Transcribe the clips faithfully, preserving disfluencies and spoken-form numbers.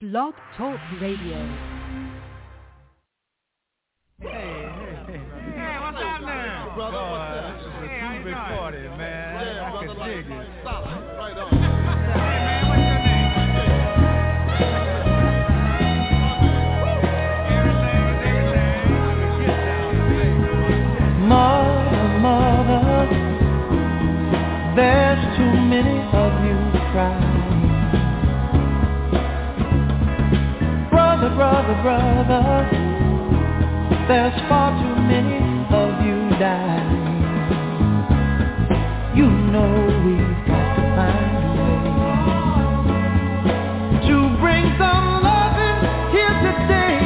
Blog Talk Radio. Hey, hey, hey. Hey, what's up now? Brother, Boy, what's up? this is a Hey, how you two-bit doing? party, man. Yeah, I brother, can like, dig like, it. solid, right on. Hey, man, what's your name? Mother, mother, there's too many of you crying. Brother, brother, brother, there's far too many of you dying. You know we've got to find a way to bring some loving here today.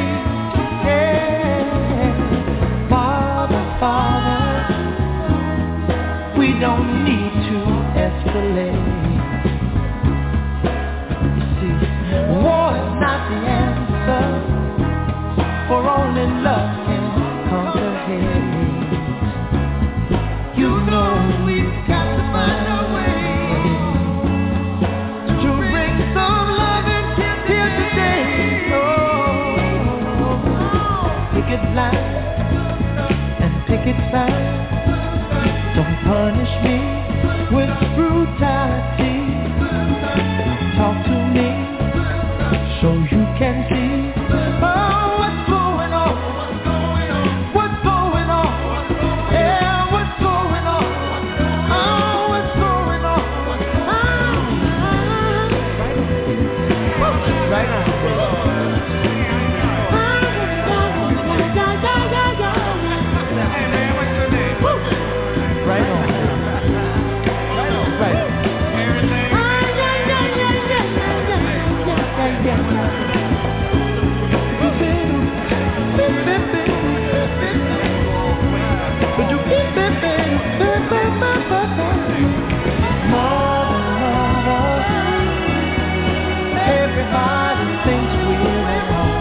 Yeah, Father, Father, we don't need to escalate. You see, war is not the answer, for only love can conquer hate. You know we've got to find a way to bring some loving here today. Oh, picket line and picket sign. Don't punish me with brutality. Talk to me so you can see. Oh, what's going on? What's going on? Yeah, what's going on? Oh, what's going on? Ah, right on. Hey, man, what's your name? Right on. Right on. Right. Everything? Everybody thinks we're wrong.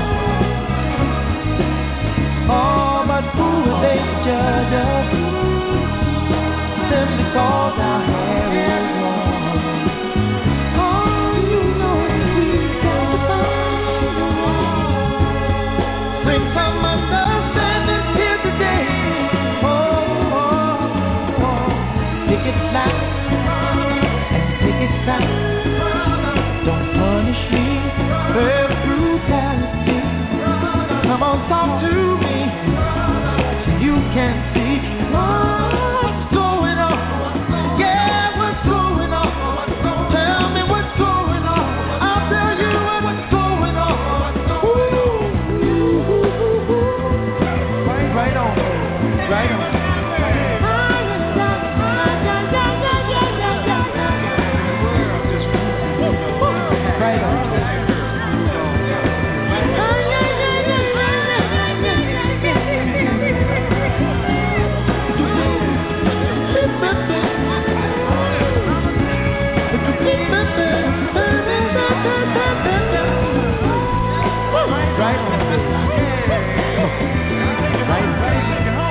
Oh, but who will they judge us? Simply cause our hair is long. Oh, you know we've got to find a way. Bring some understanding here today. Oh, oh, oh. Picket line and picket sign. Don't punish me with brutality. Come on, talk to me so you can see what's going on. Yeah, what's going on? Tell me what's going on. I'll tell you what's going on. Ooh, right on, right on. Right on. Right on. Right, right.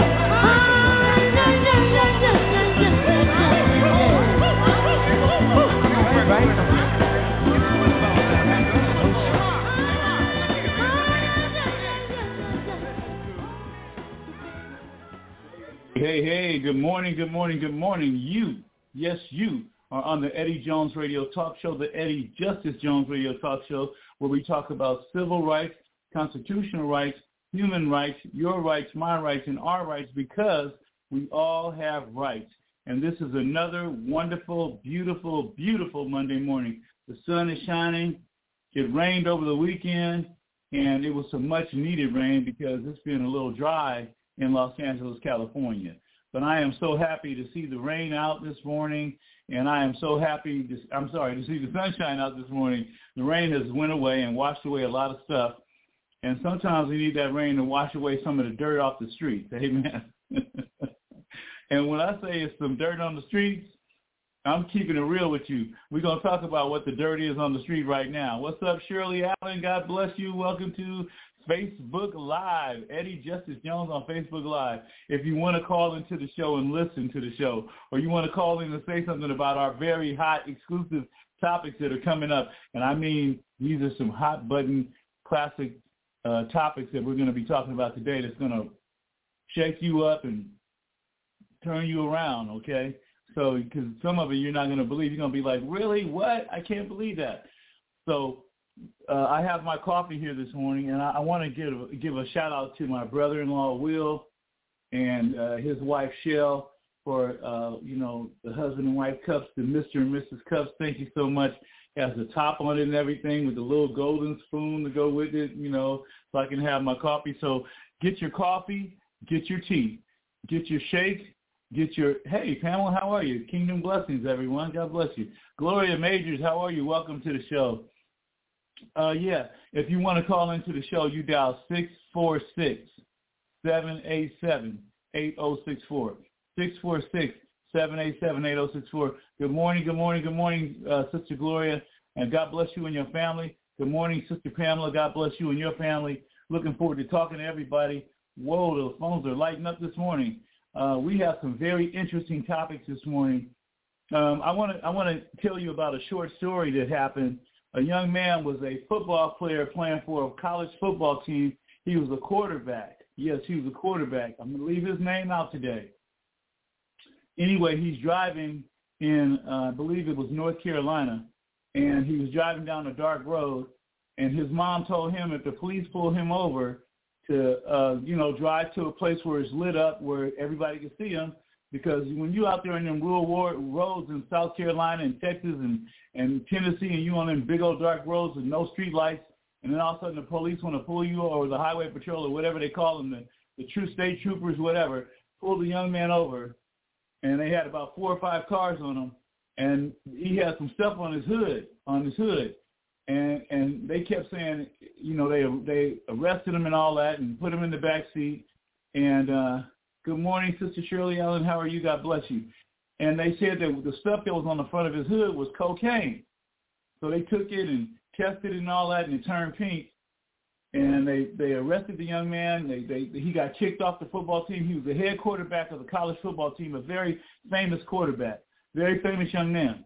Right on. Hey, hey, good morning, good morning, good morning. You, yes, you are on the Eddie Jones Radio Talk Show, the Eddie Justice Jones Radio Talk Show, where we talk about civil rights, constitutional rights, human rights, your rights, my rights, and our rights, because we all have rights. And this is another wonderful, beautiful, beautiful Monday morning. The sun is shining. It rained over the weekend, and it was some much-needed rain because it's been a little dry in Los Angeles, California. But I am so happy to see the rain out this morning, and I am so happy, to, I'm sorry, to see the sunshine out this morning. The rain has went away and washed away a lot of stuff, and sometimes we need that rain to wash away some of the dirt off the streets. Amen. And when I say it's some dirt on the streets, I'm keeping it real with you. We're going to talk about what the dirt is on the street right now. What's up, Shirley Allen? God bless you. Welcome to Facebook Live. Eddie Justice Jones on Facebook Live. If you want to call into the show and listen to the show, or you want to call in and say something about our very hot, exclusive topics that are coming up. And I mean, these are some hot button classic uh, topics that we're going to be talking about today that's going to shake you up and turn you around, okay? So, because some of it you're not going to believe. You're going to be like, really? What? I can't believe that. So uh, I have my coffee here this morning, and I, I want to give, give a shout-out to my brother-in-law, Will, and uh, his wife, Shell, for, uh, you know, the husband and wife cups, the Mister and Missus Cups. Thank you so much. It has a top on it and everything with the little golden spoon to go with it, you know, so I can have my coffee. So get your coffee, get your tea, get your shake, get your, hey, Pamela, how are you? Kingdom blessings, everyone. God bless you. Gloria Majors, how are you? Welcome to the show. Uh, yeah, if you want to call into the show, you dial six four six, seven eight seven, eight oh six four. six four six, seven eight seven, eight oh six four. Good morning, good morning, good morning, uh, Sister Gloria, and God bless you and your family. Good morning, Sister Pamela. God bless you and your family. Looking forward to talking to everybody. Whoa, the phones are lighting up this morning. Uh, we have some very interesting topics this morning. Um, I want to I want to tell you about a short story that happened. A young man was a football player playing for a college football team. He was a quarterback. Yes, he was a quarterback. I'm going to leave his name out today. Anyway, he's driving in, uh, I believe it was North Carolina, and he was driving down a dark road, and his mom told him if the police pull him over to, uh, you know, drive to a place where it's lit up, where everybody can see him, because when you out there in them rural war- roads in South Carolina and Texas and, and Tennessee, and you on them big old dark roads with no street lights, and then all of a sudden the police want to pull you, or the highway patrol, or whatever they call them, the, the true state troopers, whatever, pull the young man over, and they had about four or five cars on him, and he had some stuff on his hood, on his hood, and and they kept saying, you know, they they arrested him and all that, and put him in the back seat, and uh, good morning, Sister Shirley Allen, how are you? God bless you. And they said that the stuff that was on the front of his hood was cocaine, so they took it and tested it and all that, and it turned pink, and they, they arrested the young man. They, they he got kicked off the football team. He was the head quarterback of the college football team, a very famous quarterback, very famous young man.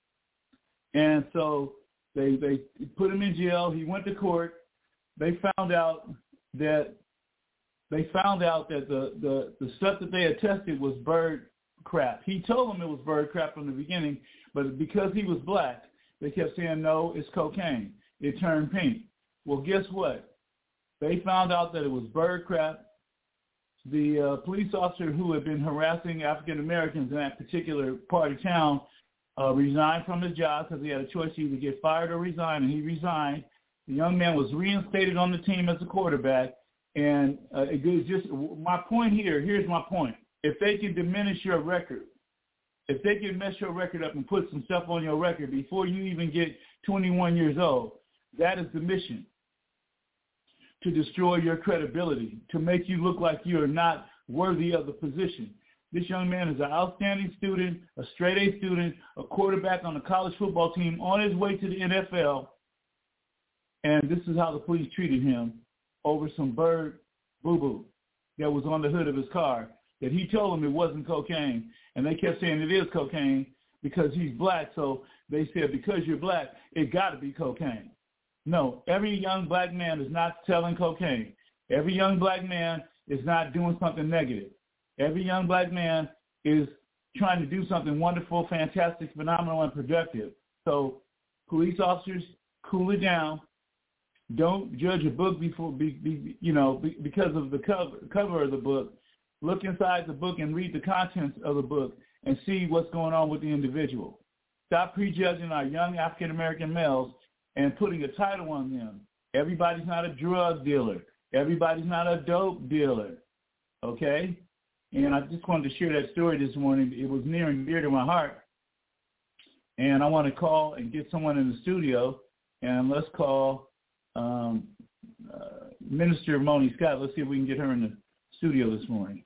And so they they put him in jail. He went to court. They found out that they found out that the, the, the stuff that they had tested was bird crap. He told them it was bird crap from the beginning, but because he was black, they kept saying, no, it's cocaine. It turned pink. Well, guess what? They found out that it was bird crap. The uh, police officer who had been harassing African Americans in that particular part of town uh, resigned from his job because he had a choice to either get fired or resign, and he resigned. The young man was reinstated on the team as a quarterback, and uh, it was just my point here. Here's my point. If they can diminish your record, if they can mess your record up and put some stuff on your record before you even get twenty-one years old, that is the mission. To destroy your credibility, to make you look like you are not worthy of the position. This young man is an outstanding student, a straight-A student, a quarterback on a college football team on his way to the N F L, and this is how the police treated him over some bird boo-boo that was on the hood of his car, that he told them it wasn't cocaine, and they kept saying it is cocaine because he's black, so they said because you're black, it got to be cocaine. No, every young black man is not selling cocaine. Every young black man is not doing something negative. Every young black man is trying to do something wonderful, fantastic, phenomenal, and productive. So police officers, cool it down. Don't judge a book before, be, be, you know, be, because of the cover, cover of the book. Look inside the book and read the contents of the book and see what's going on with the individual. Stop prejudging our young African-American males and putting a title on them. Everybody's not a drug dealer. Everybody's not a dope dealer, okay? And I just wanted to share that story this morning. It was near and dear to my heart. And I want to call and get someone in the studio, and let's call um, uh, Minister Moni Scott. Let's see if we can get her in the studio this morning.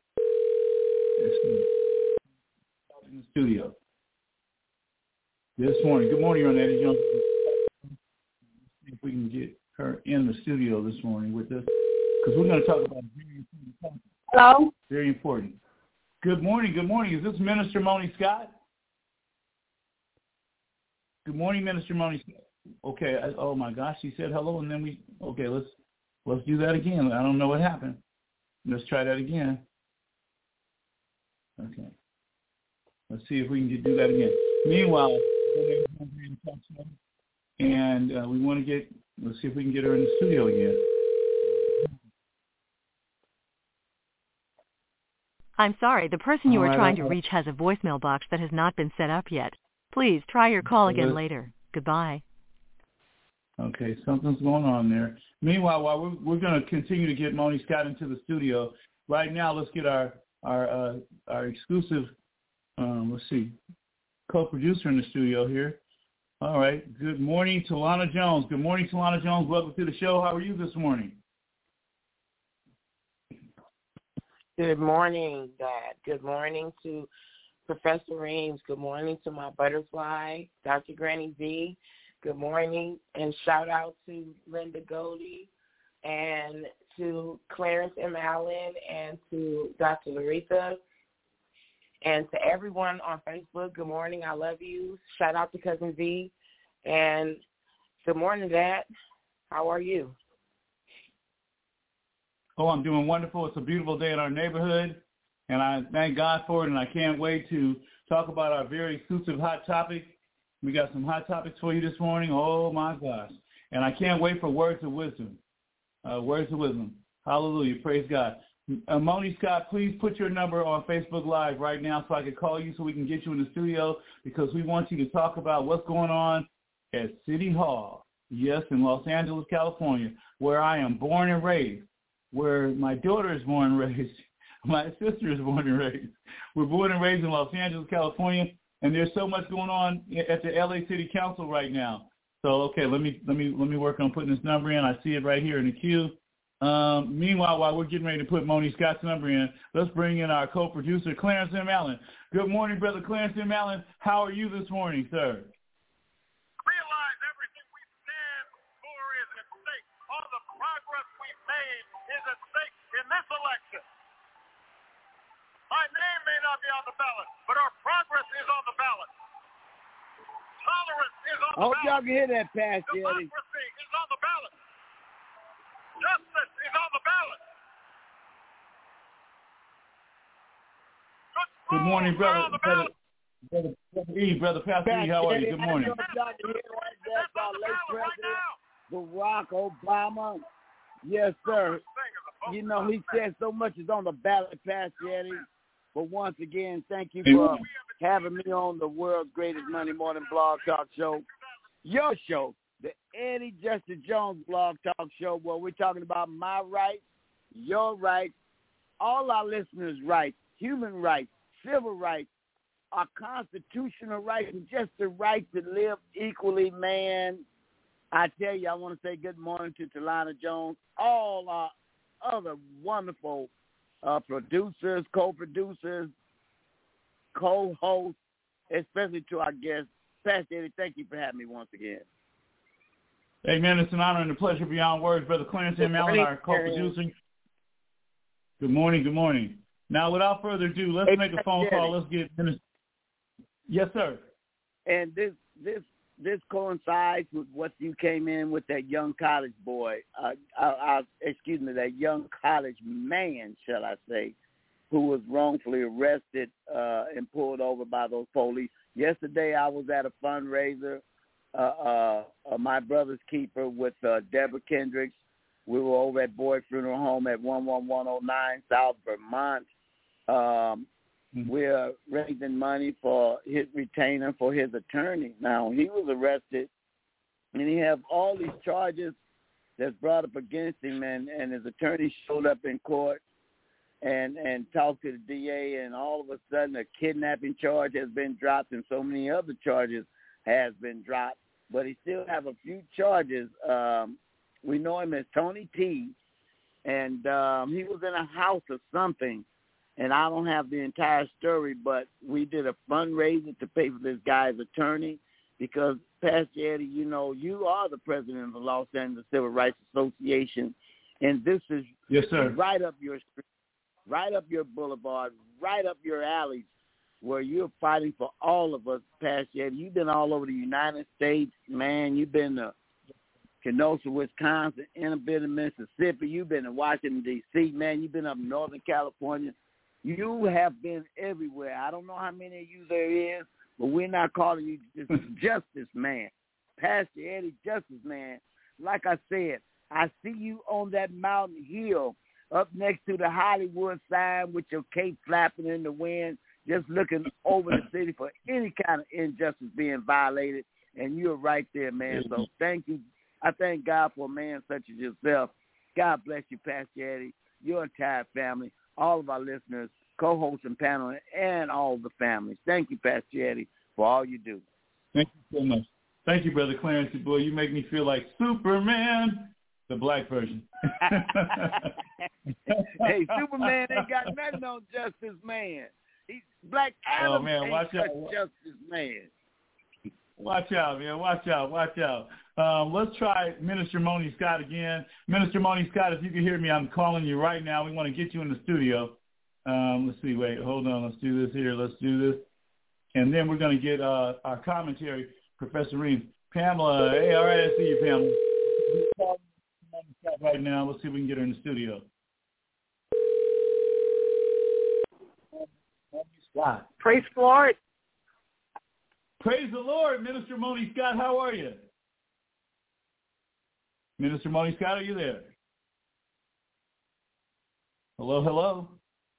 In the studio this morning. Good morning, on Eddie Jones. If we can get her in the studio this morning with us, because we're going to talk about very important. Hello? Very important. Good morning. Good morning. Is this Minister Moni Scott? Good morning, Minister Moni. Okay. I, oh my gosh, she said hello, and then we. Okay, let's let's do that again. I don't know what happened. Let's try that again. Okay. Let's see if we can do that again. Meanwhile, and uh, we want to get. Let's see if we can get her in the studio again. I'm sorry, the person you All are right, trying all to right. reach has a voicemail box that has not been set up yet. Please try your call again later. Goodbye. Okay, something's going on there. Meanwhile, while we're, we're going to continue to get Moni Scott into the studio, right now let's get our our uh, our exclusive, um, let's see, co-producer in the studio here. All right. Good morning, Talana Jones. Good morning, Talana Jones. Welcome to the show. How are you this morning? Good morning, Dad. Good morning to Professor Reams. Good morning to my butterfly, Doctor Granny V. Good morning, and shout out to Linda Goldie and to Clarence M. Allen and to Doctor Laretha and to everyone on Facebook. Good morning. I love you. Shout out to Cousin V. And good morning, Dad. How are you? Oh, I'm doing wonderful. It's a beautiful day in our neighborhood, and I thank God for it, and I can't wait to talk about our very exclusive hot topic. We got some hot topics for you this morning. Oh, my gosh. And I can't wait for words of wisdom. Uh, words of wisdom. Hallelujah. Praise God. Uh, Moni Scott, please put your number on Facebook Live right now so I can call you so we can get you in the studio, because we want you to talk about what's going on at City Hall, yes, in Los Angeles, California, where I am born and raised, where my daughter is born and raised, my sister is born and raised. We're born and raised in Los Angeles, California, and there's so much going on at the L A City Council right now. So, okay, let me let me let me work on putting this number in. I see it right here in the queue. Um, meanwhile, while we're getting ready to put Moni Scott's number in, let's bring in our co-producer, Clarence M. Allen. Good morning, Brother Clarence M. Allen. How are you this morning, sir? Realize everything we stand for is at stake. All the progress we've made is at stake in this election. My name may not be on the ballot, but our progress is on the ballot. Tolerance is on the I hope ballot. y'all can hear that, Pastor Eddie. Democracy is on the ballot. Justice is on the ballot. Good, Good morning, schools are brother. on the Brother, ballot. brother, brother E, brother Pastor E, how are you? Good morning. Y'all can hear right there, That's our on the late ballot right president, now. Barack Obama. Yes, sir. You know, he said so much is on the ballot, Pastor Eddie. But once again, thank you for having me on the world's greatest Monday morning blog talk show. Your show, the Eddie Justice Jones blog talk show, where we're talking about my rights, your rights, all our listeners' rights, human rights, civil rights, our constitutional rights, and just the right to live equally, man. I tell you, I want to say good morning to Talana Jones, all our other wonderful uh, producers, co-producers, co-hosts, especially to our guests. Pastor Eddie, thank you for having me once again. Amen. It's an honor and a pleasure beyond words, Brother Clarence M. Allen, our co-producer. Good morning. Good morning. Now, without further ado, let's Hey, make a phone call. Let's get Minister. Yes, sir. And this this this coincides with what you came in with, that young college boy. Uh, uh, uh, excuse me, that young college man, shall I say, who was wrongfully arrested uh, and pulled over by those police. Yesterday, I was at a fundraiser, uh, uh, uh, my brother's keeper, with uh, Deborah Kendricks. We were over at Boyd Funeral Home at one one one oh nine South Vermont. Um, mm-hmm. We're raising money for his retainer for his attorney. Now, he was arrested, and he have all these charges that's brought up against him, and, and his attorney showed up in court and, and talked to the D A, and all of a sudden a kidnapping charge has been dropped, and so many other charges has been dropped. But he still have a few charges. Um, we know him as Tony T, and um, he was in a house or something, and I don't have the entire story, but we did a fundraiser to pay for this guy's attorney because, Pastor Eddie, you know, you are the president of the Los Angeles Civil Rights Association, and this is yes, sir. right up your street, right up your boulevard, right up your alleys. where you're fighting for all of us, Pastor Eddie. You've been all over the United States, man. You've been to Kenosha, Wisconsin, inner bit of Mississippi. You've been to Washington, D C, man. You've been up in Northern California. You have been everywhere. I don't know how many of you there is, but we're not calling you just Justice Man. Pastor Eddie, Justice Man. Like I said, I see you on that mountain hill up next to the Hollywood sign with your cape flapping in the wind, just looking over the city for any kind of injustice being violated, and you're right there, man. So thank you. I thank God for a man such as yourself. God bless you, Pastor Eddie, your entire family, all of our listeners, co-hosts and panel, and all the families. Thank you, Pastor Eddie, for all you do. Thank you so much. Thank you, Brother Clarence. Boy, you make me feel like Superman, the black version. Hey, Superman ain't got nothing on Justice Man. He's Black Adam. Oh, man, ain't watch out. Justice Man. Watch out, man. Watch out. Watch out. Um, let's try Minister Moni Scott again. Minister Moni Scott, if you can hear me, I'm calling you right now. We want to get you in the studio. Um, let's see. Wait, hold on. Let's do this here. Let's do this. And then we're going to get uh, our commentary, Professor Reeves. Pamela, hey, all right, I see you, Pamela. Right now, let's see if we can get her in the studio. Scott. Praise the Lord. Praise the Lord, Minister Moni Scott. How are you? Minister Moni Scott, are you there? Hello, hello.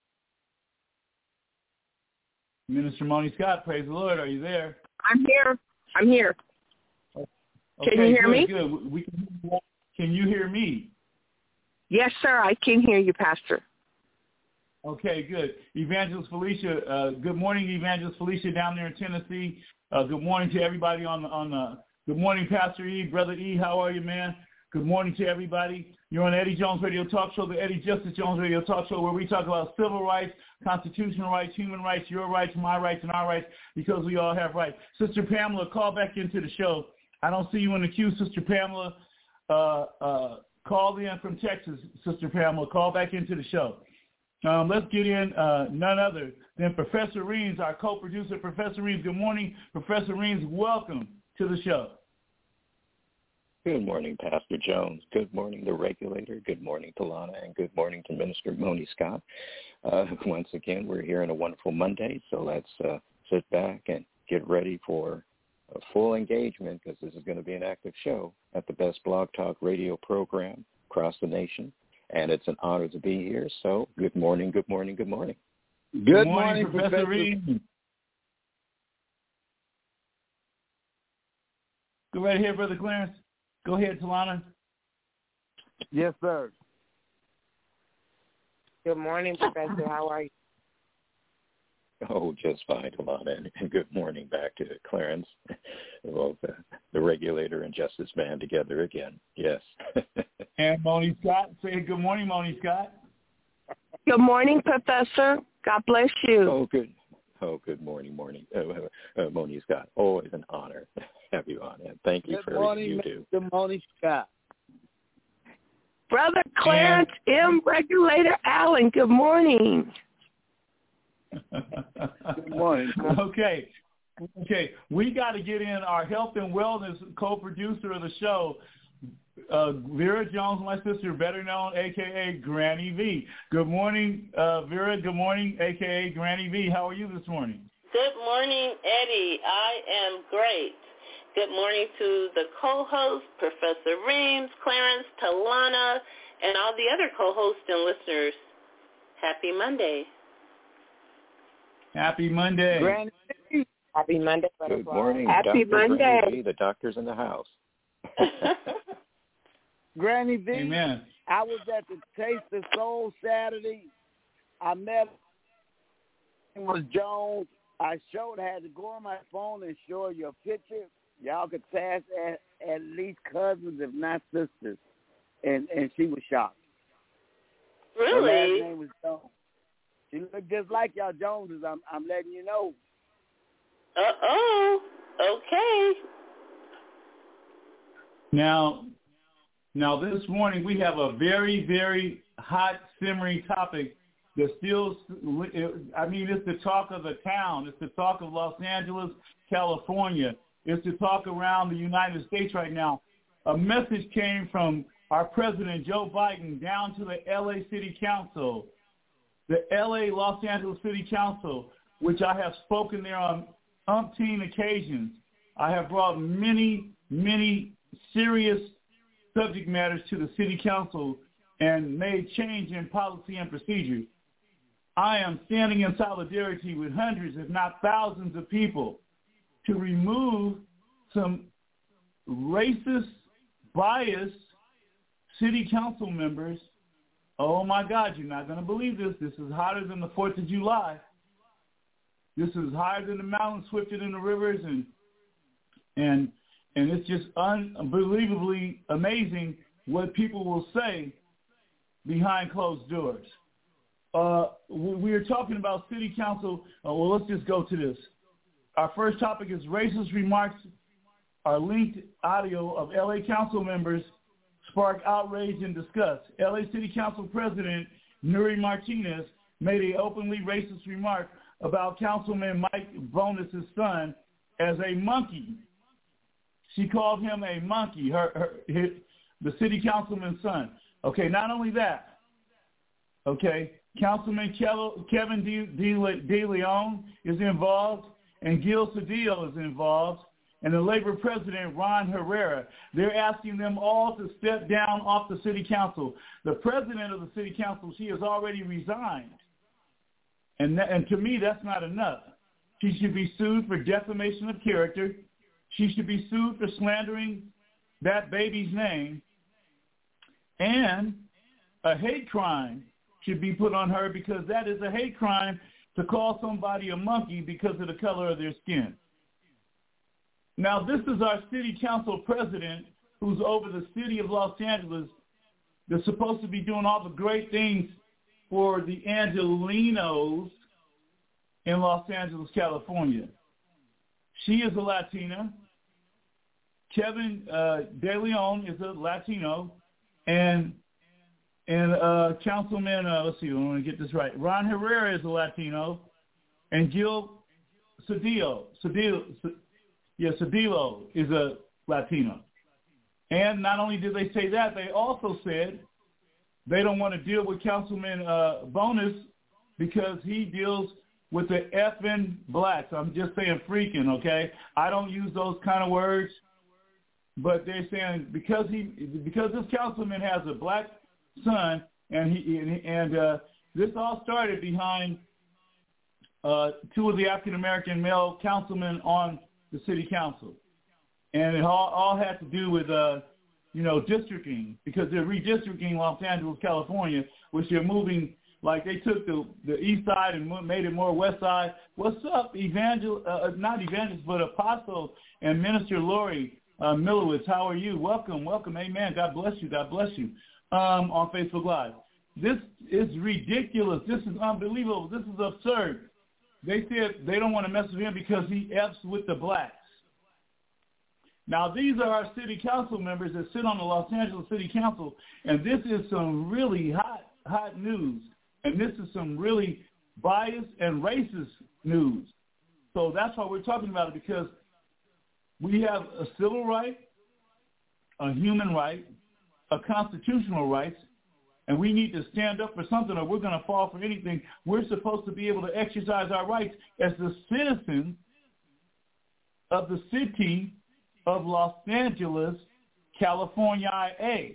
Minister Moni Scott, praise the Lord. Are you there? I'm here. I'm here. Okay, can you hear good, me? Good. We can, can you hear me? Yes, sir. I can hear you, Pastor. Okay, good. Evangelist Felicia, uh, good morning, Evangelist Felicia down there in Tennessee. Uh, good morning to everybody on the, on the, good morning, Pastor E, Brother E, how are you, man? Good morning to everybody. You're on the Eddie Jones Radio Talk Show, the Eddie Justice Jones Radio Talk Show, where we talk about civil rights, constitutional rights, human rights, your rights, my rights, and our rights, because we all have rights. Sister Pamela, call back into the show. I don't see you in the queue, Sister Pamela. Uh, uh, call in from Texas, Sister Pamela. Call back into the show. Um, let's get in uh, none other than Professor Reeves, our co-producer. Professor Reeves, good morning. Professor Reeves, welcome to the show. Good morning, Pastor Jones. Good morning, the regulator. Good morning, Talana, and good morning to Minister Moni Scott. Uh, once again, we're here on a wonderful Monday, so let's uh, sit back and get ready for a full engagement, because this is going to be an active show at the best blog talk radio program across the nation. And it's an honor to be here. So good morning, good morning, good morning. Good, good morning, morning, Professor, Professor Reed. Go right ahead, Brother Clarence. Go ahead, Talana. Yes, sir. Good morning, Professor. How are you? Oh, just fine, Talana. And good morning back to Clarence. Well, the, the regulator and justice man together again. Yes. And Moni Scott. Say good morning, Moni Scott. Good morning, Professor. God bless you. Oh, good. Oh, good morning, morning, uh, uh, Moni Scott. Always an honor to have you on. And thank you good for morning, everything you do. Good morning, Scott. Brother Clarence and M. Regulator Allen, good morning. Good morning. Okay. Okay. We got to get in our health and wellness co-producer of the show, uh, Vera Jones, my sister, better known, a k a. Granny V. Good morning, uh, Vera. Good morning, a k a. Granny V. How are you this morning? Good morning, Eddie. I am great. Good morning to the co-host, Professor Reeves, Clarence, Talana, and all the other co-hosts and listeners. Happy Monday. Happy Monday. Granny. Happy Monday. Good morning, Happy Doctor Monday. Granny V. The doctor's in the house. Granny V. Amen. I was at the Taste of Soul Saturday. I met it was Jones. I showed had to go on my phone and show your picture. Y'all could pass at, at least cousins, if not sisters. And and she was shocked. Really? Her last name was Jones. She looked just like y'all Joneses. I'm I'm letting you know. Uh oh. Okay. Now, now this morning we have a very, very hot, simmering topic There's still, I mean, it's the talk of the town. It's the talk of Los Angeles, California. It's the talk around the United States right now. A message came from our president, Joe Biden, down to the L A City Council, the L A Los Angeles City Council, which I have spoken there on umpteen occasions. I have brought many, many serious subject matters to the city council and made change in policy and procedures. I am standing in solidarity with hundreds, if not thousands of people to remove some racist, biased city council members. Oh, my God, you're not going to believe this. This is hotter than the fourth of July. This is higher than the mountains, swifter than the rivers, and and and it's just unbelievably amazing what people will say behind closed doors. Uh, we are talking about city council. Uh, well, let's just go to this. Our first topic is racist remarks are linked audio of L A council members spark outrage and disgust. L A City Council President Nury Martinez made an openly racist remark about Councilman Mike Bonis's son as a monkey. She called him a monkey, her, her, his, the city councilman's son. Okay, not only that, okay, Councilman Kevin De, De, De Leon is involved, and Gil Cedillo is involved, and the Labor president, Ron Herrera. They're asking them all to step down off the city council. The president of the city council, she has already resigned. And, that, and to me, that's not enough. She should be sued for defamation of character. She should be sued for slandering that baby's name. And a hate crime should be put on her, because that is a hate crime to call somebody a monkey because of the color of their skin. Now, this is our city council president who's over the city of Los Angeles that's supposed to be doing all the great things for the Angelinos in Los Angeles, California. She is a Latina. Kevin uh, De Leon is a Latino. And and uh, Councilman, uh, let's see, I want to get this right. Ron Herrera is a Latino. And Gil Cedillo, Cedillo, yeah, Cedillo is a Latino. And not only did they say that, they also said they don't want to deal with Councilman uh, Bonis because he deals with the effing blacks. I'm just saying freaking, okay? I don't use those kind of words, but they're saying because he because this councilman has a black son, and he and, and uh, this all started behind uh, two of the African American male councilmen on the city council, and it all, all had to do with uh, you know districting, because they're redistricting Los Angeles, California, which they're moving. Like they took the the east side and made it more west side. What's up, Evangel? Uh, not evangelist, but Apostle and Minister Lori uh, Millowitz? How are you? Welcome, welcome. Amen. God bless you. God bless you. Um, on Facebook Live. This is ridiculous. This is unbelievable. This is absurd. They said they don't want to mess with him because he F's with the blacks. Now, these are our city council members that sit on the Los Angeles City Council, and this is some really hot, hot news. And this is some really biased and racist news. So that's why we're talking about it, because we have a civil right, a human right, a constitutional right, and we need to stand up for something or we're going to fall for anything. We're supposed to be able to exercise our rights as the citizens of the city of Los Angeles, California.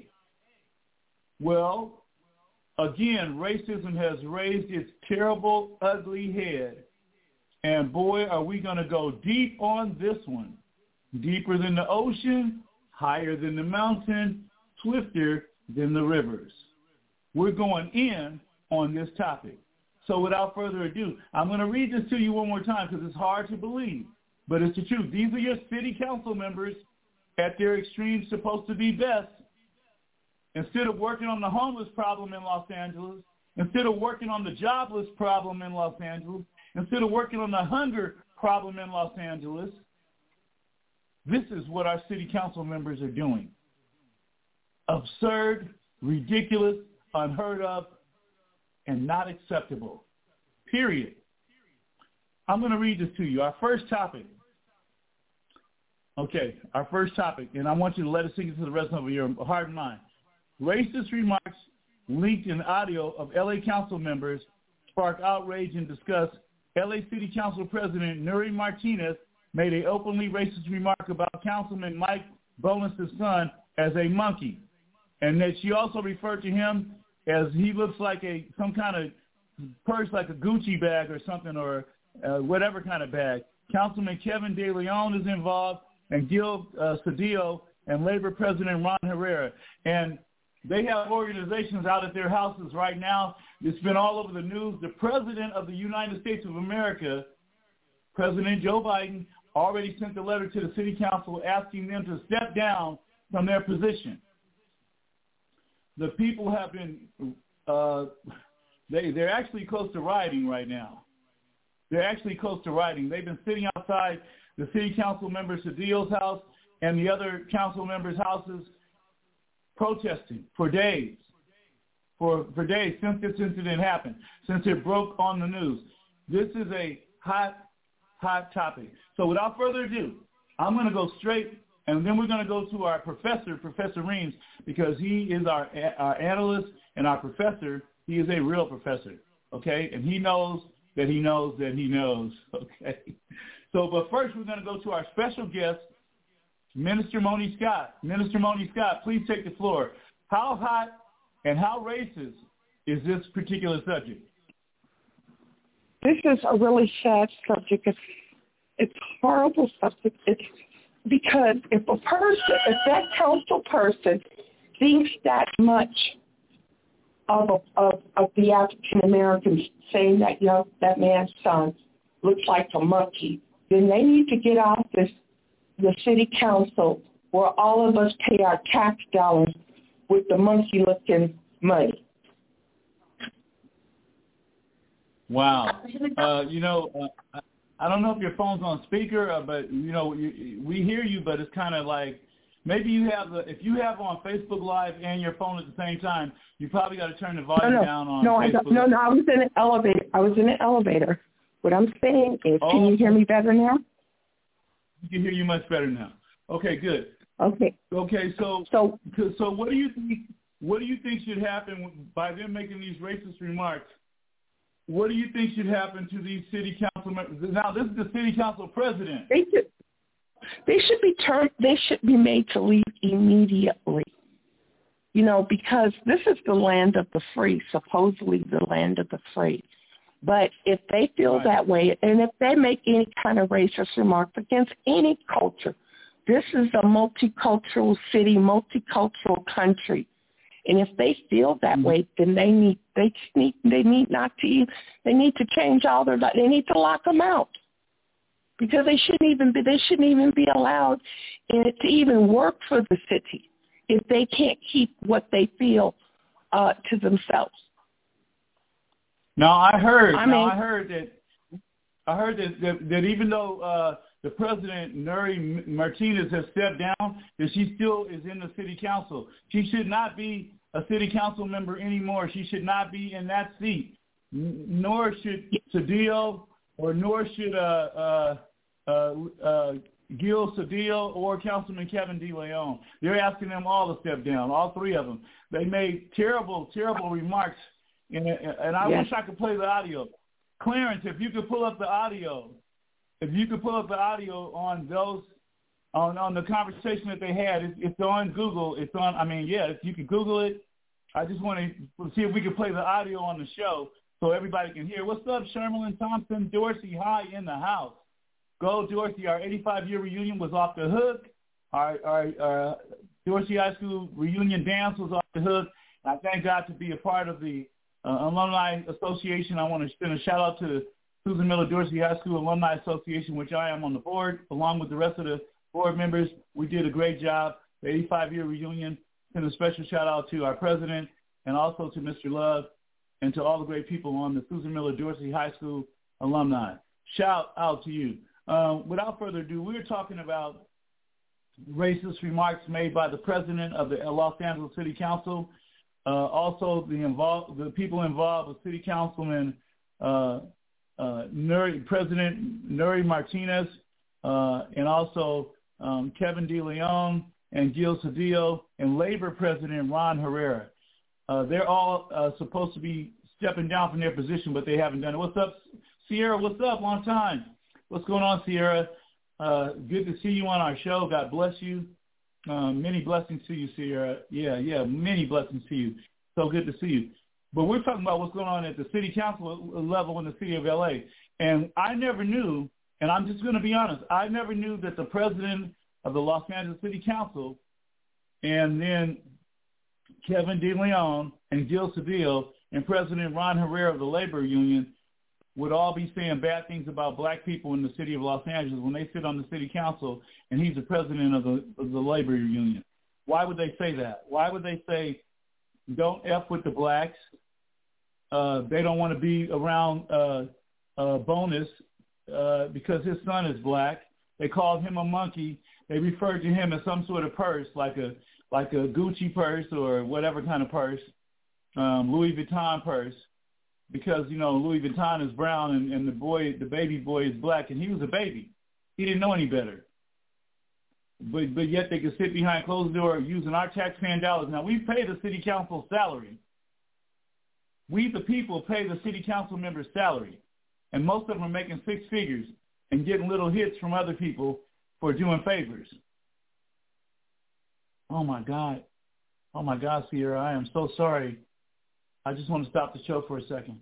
Well, again, racism has raised its terrible, ugly head. And boy, are we going to go deep on this one. Deeper than the ocean, higher than the mountain, swifter than the rivers. We're going in on this topic. So without further ado, I'm going to read this to you one more time because it's hard to believe, but it's the truth. These are your city council members at their extremes, supposed to be best. Instead of working on the homeless problem in Los Angeles, instead of working on the jobless problem in Los Angeles, instead of working on the hunger problem in Los Angeles, this is what our city council members are doing. Absurd, ridiculous, unheard of, and not acceptable, period. I'm going to read this to you. Our first topic. Okay, our first topic, and I want you to let it sink into the rest of your heart and mind. Racist remarks leaked in audio of L A council members spark outrage and disgust. L A City Council President Nury Martinez made an openly racist remark about Councilman Mike Boland's son as a monkey, and that she also referred to him as he looks like a some kind of purse, like a Gucci bag or something, or uh, whatever kind of bag. Councilman Kevin De Leon is involved, and Gil uh, Cedillo, and Labor President Ron Herrera. And they have organizations out at their houses right now. It's been all over the news. The President of the United States of America, President Joe Biden, already sent a letter to the City Council asking them to step down from their position. The people have been, uh, they, they're actually close to rioting right now. They're actually close to rioting. They've been sitting outside the City Council member Cedillo's house and the other council members' houses protesting for days, for, for days since this incident happened, since it broke on the news. This is a hot, hot topic. So without further ado, I'm going to go straight, and then we're going to go to our professor, Professor Reams, because he is our, our analyst and our professor. He is a real professor, okay? And he knows that he knows that he knows, okay? So, but first we're going to go to our special guest, Minister Moni Scott. Minister Moni Scott, please take the floor. How hot and how racist is this particular subject? This is a really sad subject. It's, it's a horrible subject. It's because if a person, if that council person thinks that much of a, of, of the African Americans, saying that young that man's son looks like a monkey, then they need to get off this the city council where all of us pay our tax dollars with the monkey-looking money. Wow. Uh, you know, uh, I don't know if your phone's on speaker, uh, but, you know, you, we hear you, but it's kind of like maybe you have, the, if you have on Facebook Live and your phone at the same time, you probably got to turn the volume no, no. down on no, Facebook. I don't, no, no, I was in an elevator. I was in an elevator. What I'm saying is, oh, can you hear me better now? We can hear you much better now. Okay, good. Okay. Okay, so so so what do you think? What do you think should happen by them making these racist remarks? What do you think should happen to these city council members? Now, this is the city council president. They should. They should be turned. They should be made to leave immediately. You know, because this is the land of the free, supposedly the land of the free. But if they feel right. that way, and if they make any kind of racist remarks against any culture, this is a multicultural city, multicultural country. And if they feel that mm-hmm. way, then they need they just need they need not to even, they need to change all their they need to lock them out, because they shouldn't even be they shouldn't even be allowed in, to even work for the city if they can't keep what they feel uh, to themselves. Now I heard. I now mean, I heard that. I heard that, that, that even though uh, the president Nury Martinez has stepped down, that she still is in the city council. She should not be a city council member anymore. She should not be in that seat. N- nor should Cedillo, or nor should uh, uh, uh, uh, Gil Cedillo or Councilman Kevin De Leon. They're asking them all to step down. All three of them. They made terrible, terrible remarks. And, and I yes. wish I could play the audio. Clarence, if you could pull up the audio, if you could pull up the audio on those, on, on the conversation that they had, it's, it's on Google. It's on, I mean, yeah, if you could Google it. I just want to see if we can play the audio on the show so everybody can hear. What's up, Sherman Thompson? Dorsey High in the house. Go, Dorsey. Our eighty-five-year reunion was off the hook. Our, our uh, Dorsey High School reunion dance was off the hook. I thank God to be a part of the Uh, Alumni Association. I want to send a shout out to Susan Miller Dorsey High School Alumni Association, which I am on the board, along with the rest of the board members. We did a great job. The eighty-five-year reunion. Send a special shout out to our president and also to Mister Love and to all the great people on the Susan Miller Dorsey High School alumni. Shout out to you. Um, without further ado, we're talking about racist remarks made by the president of the Los Angeles City Council. Uh, also, the involved, the people involved with City Councilman uh, uh, Nuri, President Nuri Martinez, uh, and also um, Kevin DeLeon and Gil Cedillo, and Labor President Ron Herrera. Uh, they're all uh, supposed to be stepping down from their position, but they haven't done it. What's up, Sierra? What's up? Long time. What's going on, Sierra? Uh, good to see you on our show. God bless you. Um, many blessings to you, Sierra. Yeah, yeah, many blessings to you. So good to see you. But we're talking about what's going on at the city council level in the city of L A. And I never knew, and I'm just going to be honest, I never knew that the president of the Los Angeles City Council and then Kevin DeLeon and Gil Cedillo and President Ron Herrera of the Labor Union would all be saying bad things about black people in the city of Los Angeles when they sit on the city council and he's the president of the, of the Labor Union. Why would they say that? Why would they say, don't F with the blacks? Uh, they don't want to be around uh, uh, Bonus uh, because his son is black. They called him a monkey. They referred to him as some sort of purse, like a like a Gucci purse or whatever kind of purse, um, Louis Vuitton purse. Because, you know, Louis Vuitton is brown and, and the boy, the baby boy is black, and he was a baby. He didn't know any better. But but yet they could sit behind closed door using our taxpaying dollars. Now, we pay the city council salary. We, the people, pay the city council members' salary. And most of them are making six figures and getting little hits from other people for doing favors. Oh, my God. Oh, my God, Sierra, I am so sorry. I just want to stop the show for a second.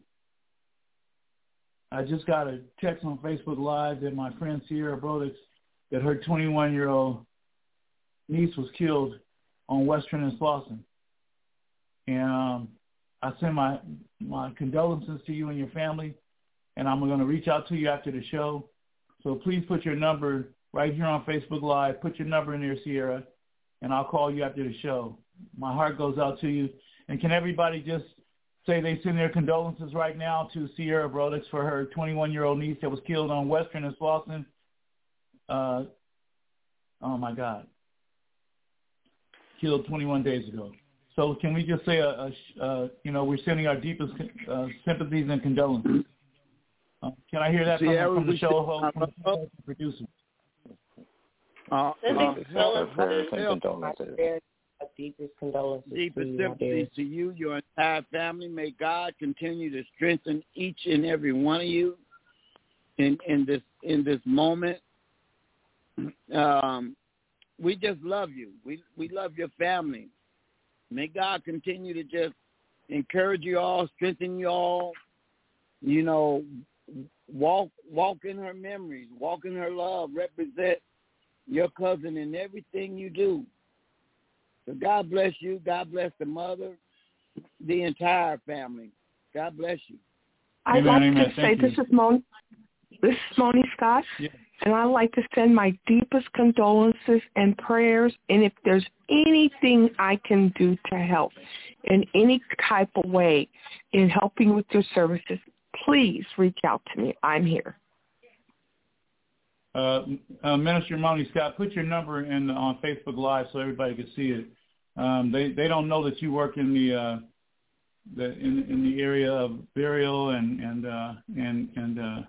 I just got a text on Facebook Live that my friend Sierra Brodix, that her twenty-one-year-old niece was killed on Western and Slauson. And um, I send my, my condolences to you and your family, and I'm going to reach out to you after the show. So please put your number right here on Facebook Live. Put your number in there, Sierra, and I'll call you after the show. My heart goes out to you. And can everybody just say they send their condolences right now to Sierra Brodix for her twenty-one-year-old niece that was killed on Western and Slauson. Uh, oh, my God. Killed twenty-one days ago. So can we just say, a, a, uh, you know, we're sending our deepest uh, sympathies and condolences. Uh, can I hear that from, from the show host, from the producer? Uh, Sending condolences. Deepest condolences. Deepest to sympathies to you, your entire family. May God continue to strengthen each and every one of you in, in this in this moment. Um, we just love you. We we love your family. May God continue to just encourage you all, strengthen you all. You know, walk walk in her memories, walk in her love, represent your cousin in everything you do. So God bless you. God bless the mother, the entire family. God bless you. I'd like amen. to say this is Mon, this is Moni Scott, yeah. And I'd like to send my deepest condolences and prayers. And if there's anything I can do to help in any type of way in helping with your services, please reach out to me. I'm here. Uh, uh, Minister Moni Scott, put your number in on Facebook Live so everybody can see it. Um, they they don't know that you work in the uh, the in in the area of burial and and uh, and and uh,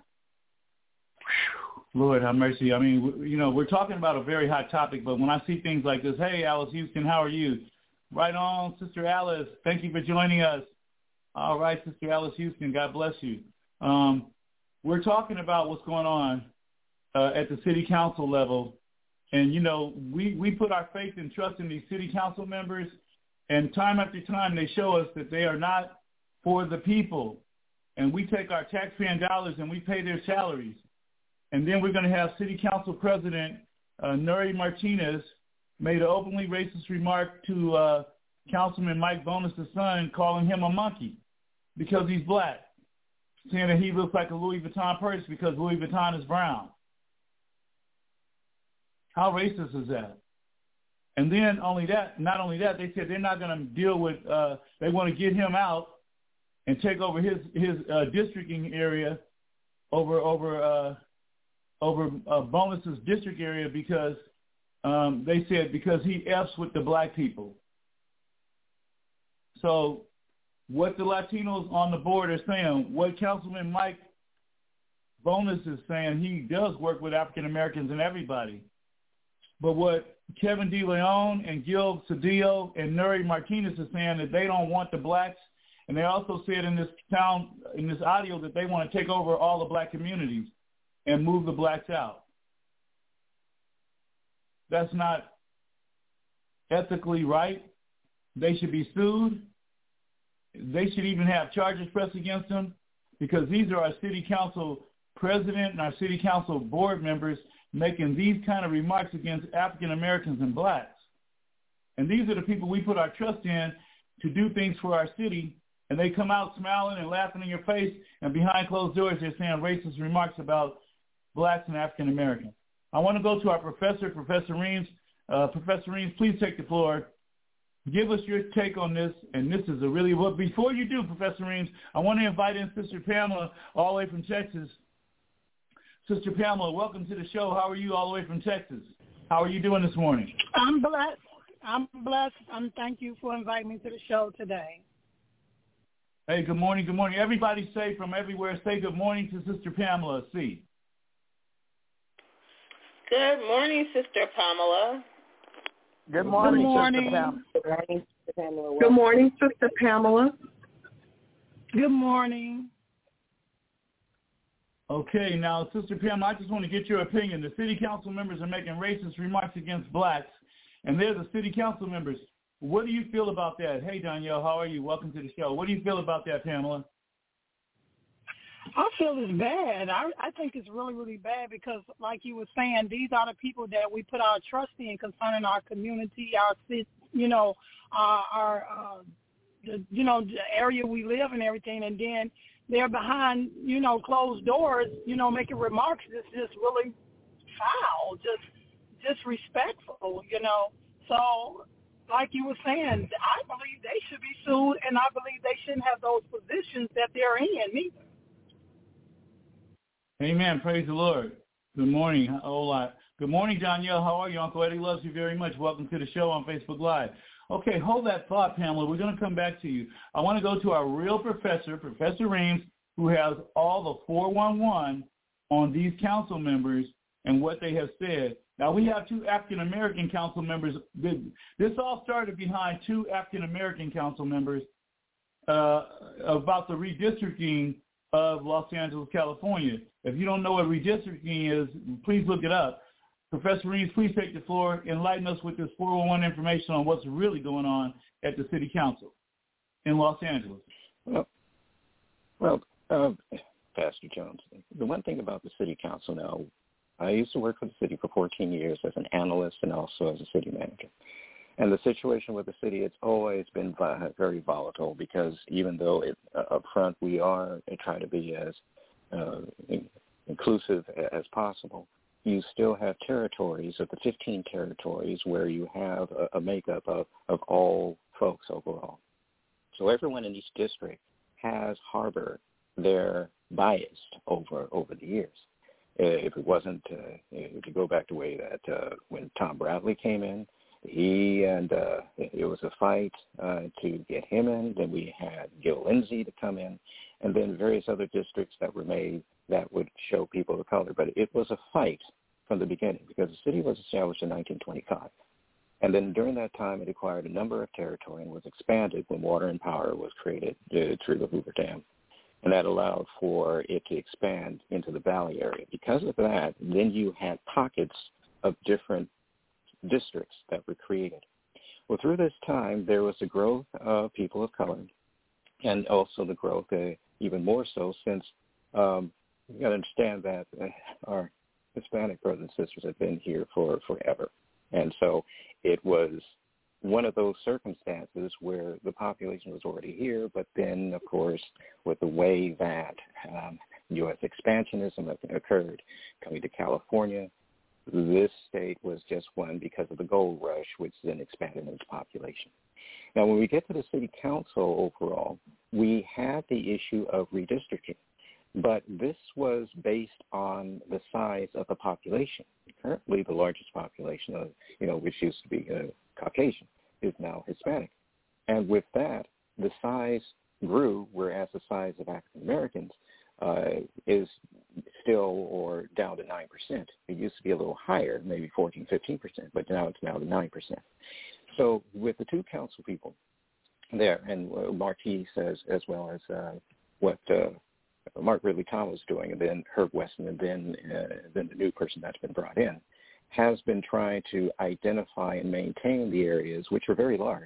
Lord have mercy. I mean, you know, we're talking about a very hot topic, but when I see things like this, hey, Alice Houston, how are you? Right on, Sister Alice. Thank you for joining us. All right, Sister Alice Houston, God bless you. Um, we're talking about what's going on Uh, at the city council level. And, you know, we, we put our faith and trust in these city council members, and time after time they show us that they are not for the people. And we take our taxpaying dollars and we pay their salaries. And then we're going to have city council president uh, Nuri Martinez made an openly racist remark to uh, Councilman Mike Bonus' son, calling him a monkey because he's black, saying that he looks like a Louis Vuitton purse because Louis Vuitton is brown. How racist is that? And then only that, not only that, they said they're not going to deal with, uh, they want to get him out and take over his, his uh, districting area over over uh, over uh, Bonus's district area because um, they said because he F's with the black people. So what the Latinos on the board are saying, what Councilman Mike Bonus is saying, he does work with African Americans and everybody. But what Kevin De Leon and Gil Cedillo and Nuri Martinez are saying that they don't want the blacks, and they also said in this town, in this audio, that they want to take over all the black communities and move the blacks out. That's not ethically right. They should be sued. They should even have charges pressed against them, because these are our city council president and our city council board members making these kind of remarks against African Americans and blacks. And these are the people we put our trust in to do things for our city, and they come out smiling and laughing in your face, and behind closed doors they're saying racist remarks about blacks and African Americans. I want to go to our professor, Professor Reams. Uh, Professor Reams, please take the floor. Give us your take on this, and this is a really, well, before you do, Professor Reams, I want to invite in Sister Pamela all the way from Texas. Sister Pamela, welcome to the show. How are you all the way from Texas? How are you doing this morning? I'm blessed. I'm blessed. Um, thank you for inviting me to the show today. Hey, good morning, good morning. Everybody say from everywhere, say good morning to Sister Pamela C. Good morning, Sister Pamela. Good morning, good morning. Sister Pamela. Good morning, Sister Pamela. Good morning. Okay, now, Sister Pam, I just want to get your opinion. The city council members are making racist remarks against blacks, and they're the city council members. What do you feel about that? Hey, Danielle, how are you? Welcome to the show. What do you feel about that, Pamela? I feel it's bad. I, I think it's really, really bad because, like you were saying, these are the people that we put our trust in concerning our community, our city, you know, uh, our, uh, the, you know, the area we live and everything, and then they're behind, you know, closed doors, you know, making remarks that's just really foul, just disrespectful, you know. So, like you were saying, I believe they should be sued, and I believe they shouldn't have those positions that they're in either. Amen. Praise the Lord. Good morning. Hola. Good morning, Danielle. How are you? Uncle Eddie loves you very much. Welcome to the show on Facebook Live. Okay, hold that thought, Pamela. We're going to come back to you. I want to go to our real professor, Professor Reams, who has all the four one one on these council members and what they have said. Now, we have two African-American council members. This all started behind two African-American council members uh, about the redistricting of Los Angeles, California. If you don't know what redistricting is, please look it up. Professor Reams, please take the floor. Enlighten us with this four one one information on what's really going on at the city council in Los Angeles. Well, well uh, Pastor Jones, the one thing about the city council now, I used to work for the city for fourteen years as an analyst and also as a city manager. And the situation with the city, it's always been very volatile because even though it, uh, up front we are trying to be as uh, inclusive as possible, you still have territories of the fifteen territories where you have a, a makeup of, of all folks overall. So everyone in each district has harbored their bias over over the years. If it wasn't, uh, if you go back to the way that uh, when Tom Bradley came in, he and uh, it was a fight uh, to get him in. Then we had Gil Lindsay to come in, and then various other districts that were made that would show people of color. But it was a fight from the beginning because the city was established in nineteen twenty-five. And then during that time, it acquired a number of territory and was expanded when Water and Power was created uh, through the Hoover Dam. And that allowed for it to expand into the valley area. Because of that, then you had pockets of different districts that were created. Well, through this time, there was the growth of people of color and also the growth, uh, even more so, since um, you got to understand that uh, our Hispanic brothers and sisters have been here for forever. And so it was one of those circumstances where the population was already here, but then, of course, with the way that um, U S expansionism occurred, coming to California, this state was just one because of the gold rush, which then expanded its population. Now, when we get to the city council overall, we had the issue of redistricting, but this was based on the size of the population. Currently, the largest population, of, you know, which used to be uh, Caucasian, is now Hispanic. And with that, the size grew, whereas the size of African Americans uh, is still or down to nine percent. It used to be a little higher, maybe fourteen, fifteen percent, but now it's now to nine percent. So with the two council people there, and uh, Marquis says, as well as uh, what uh, Mark Ridley Thomas is doing, and then Herb Weston, and then uh, then the new person that's been brought in, has been trying to identify and maintain the areas, which are very large,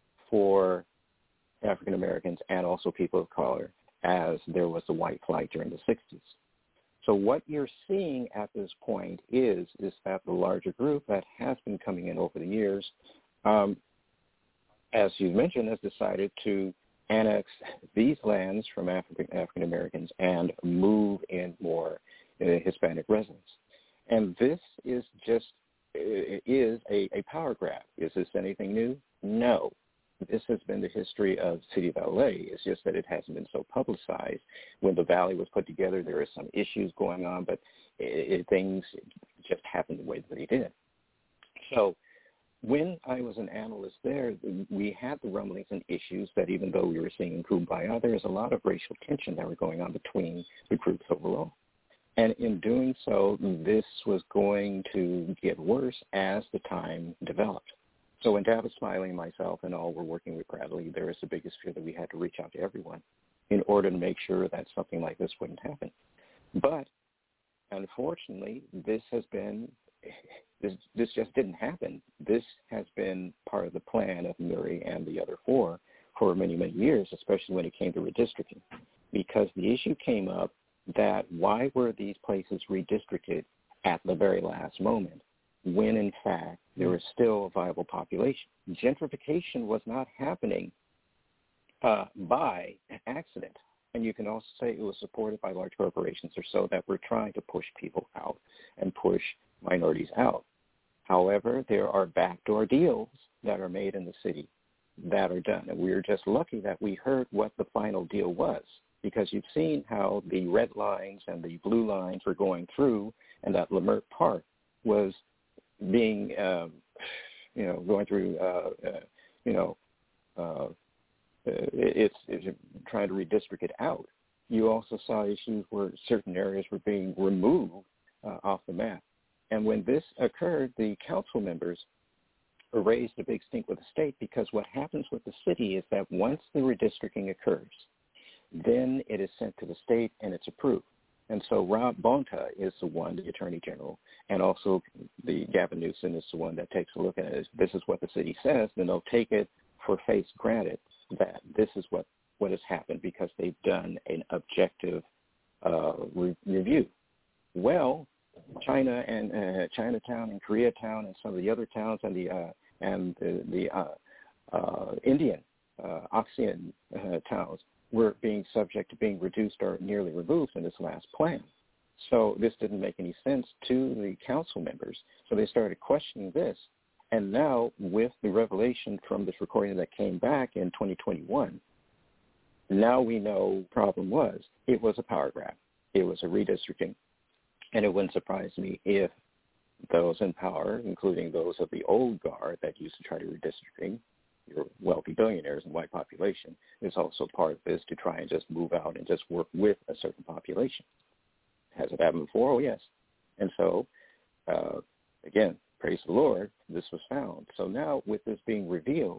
for African Americans and also people of color, as there was the white flight during the sixties. So what you're seeing at this point is, is that the larger group that has been coming in over the years, um, as you mentioned, has decided to annex these lands from African African Americans and move in more uh, Hispanic residents. And this is just is a, a power grab. Is this anything new? No. This has been the history of the city of L A. It's just that it hasn't been so publicized. When the Valley was put together, there were some issues going on, but it, it, things just happened the way that they did. So when I was an analyst there, we had the rumblings and issues that even though we were seeing in Kumbaya, there was a lot of racial tension that were going on between the groups overall. And in doing so, this was going to get worse as the time developed. So when David Smiley and myself and all were working with Bradley, there was the biggest fear that we had to reach out to everyone in order to make sure that something like this wouldn't happen. But unfortunately, this has been, this, this just didn't happen. This has been part of the plan of Murray and the other four for many, many years, especially when it came to redistricting, because the issue came up that why were these places redistricted at the very last moment, when in fact there was still a viable population. Gentrification was not happening uh, by accident. And you can also say it was supported by large corporations or so that were trying to push people out and push minorities out. However, there are backdoor deals that are made in the city that are done. And we were just lucky that we heard what the final deal was, because you've seen how the red lines and the blue lines were going through, and that Leimert Park was being, um, you know, going through, uh, uh, you know, uh, it's, it's trying to redistrict it out. You also saw issues where certain areas were being removed uh, off the map. And when this occurred, the council members raised a big stink with the state, because what happens with the city is that once the redistricting occurs, then it is sent to the state and it's approved. And so Rob Bonta is the one, the Attorney General, and also the Gavin Newsom is the one that takes a look at it. This is what the city says, then they'll take it for face granted that this is what, what has happened because they've done an objective uh, re- review. Well, China and uh, Chinatown and Koreatown and some of the other towns and the uh, and the, the uh, uh, Indian uh, Oxian uh, towns were being subject to being reduced or nearly removed in this last plan. So this didn't make any sense to the council members. So they started questioning this. And now with the revelation from this recording that came back in twenty twenty-one, now we know the problem was it was a power grab. It was a redistricting. And it wouldn't surprise me if those in power, including those of the old guard that used to try to redistricting, your wealthy billionaires and white population, is also part of this to try and just move out and just work with a certain population. Has it happened before? Oh, yes. And so, uh, again, praise the Lord, this was found. So now with this being revealed,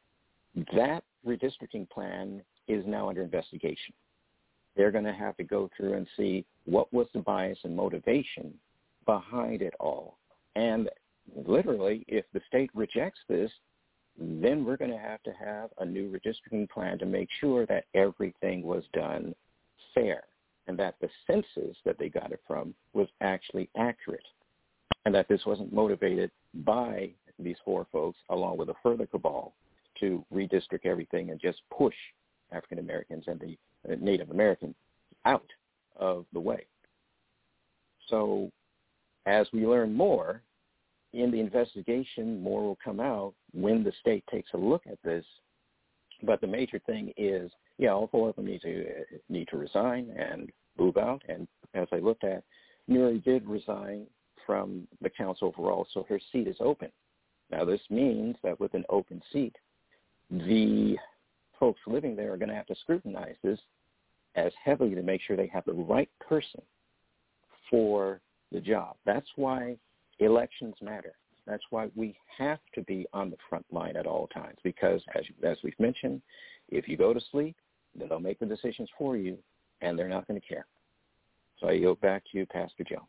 that redistricting plan is now under investigation. They're going to have to go through and see what was the bias and motivation behind it all. And literally, if the state rejects this, then we're going to have to have a new redistricting plan to make sure that everything was done fair and that the census that they got it from was actually accurate and that this wasn't motivated by these four folks along with a further cabal to redistrict everything and just push African Americans and the Native Americans out of the way. So as we learn more in the investigation, more will come out when the state takes a look at this. But the major thing is, yeah, all four of them need to need to resign and move out. And as I looked at, Murray did resign from the council overall, so her seat is open. Now, this means that with an open seat, the folks living there are going to have to scrutinize this as heavily to make sure they have the right person for the job. That's why elections matter. That's why we have to be on the front line at all times, because as, as we've mentioned, if you go to sleep, then they'll make the decisions for you, and they're not going to care. So I yield back to you, Pastor Jones.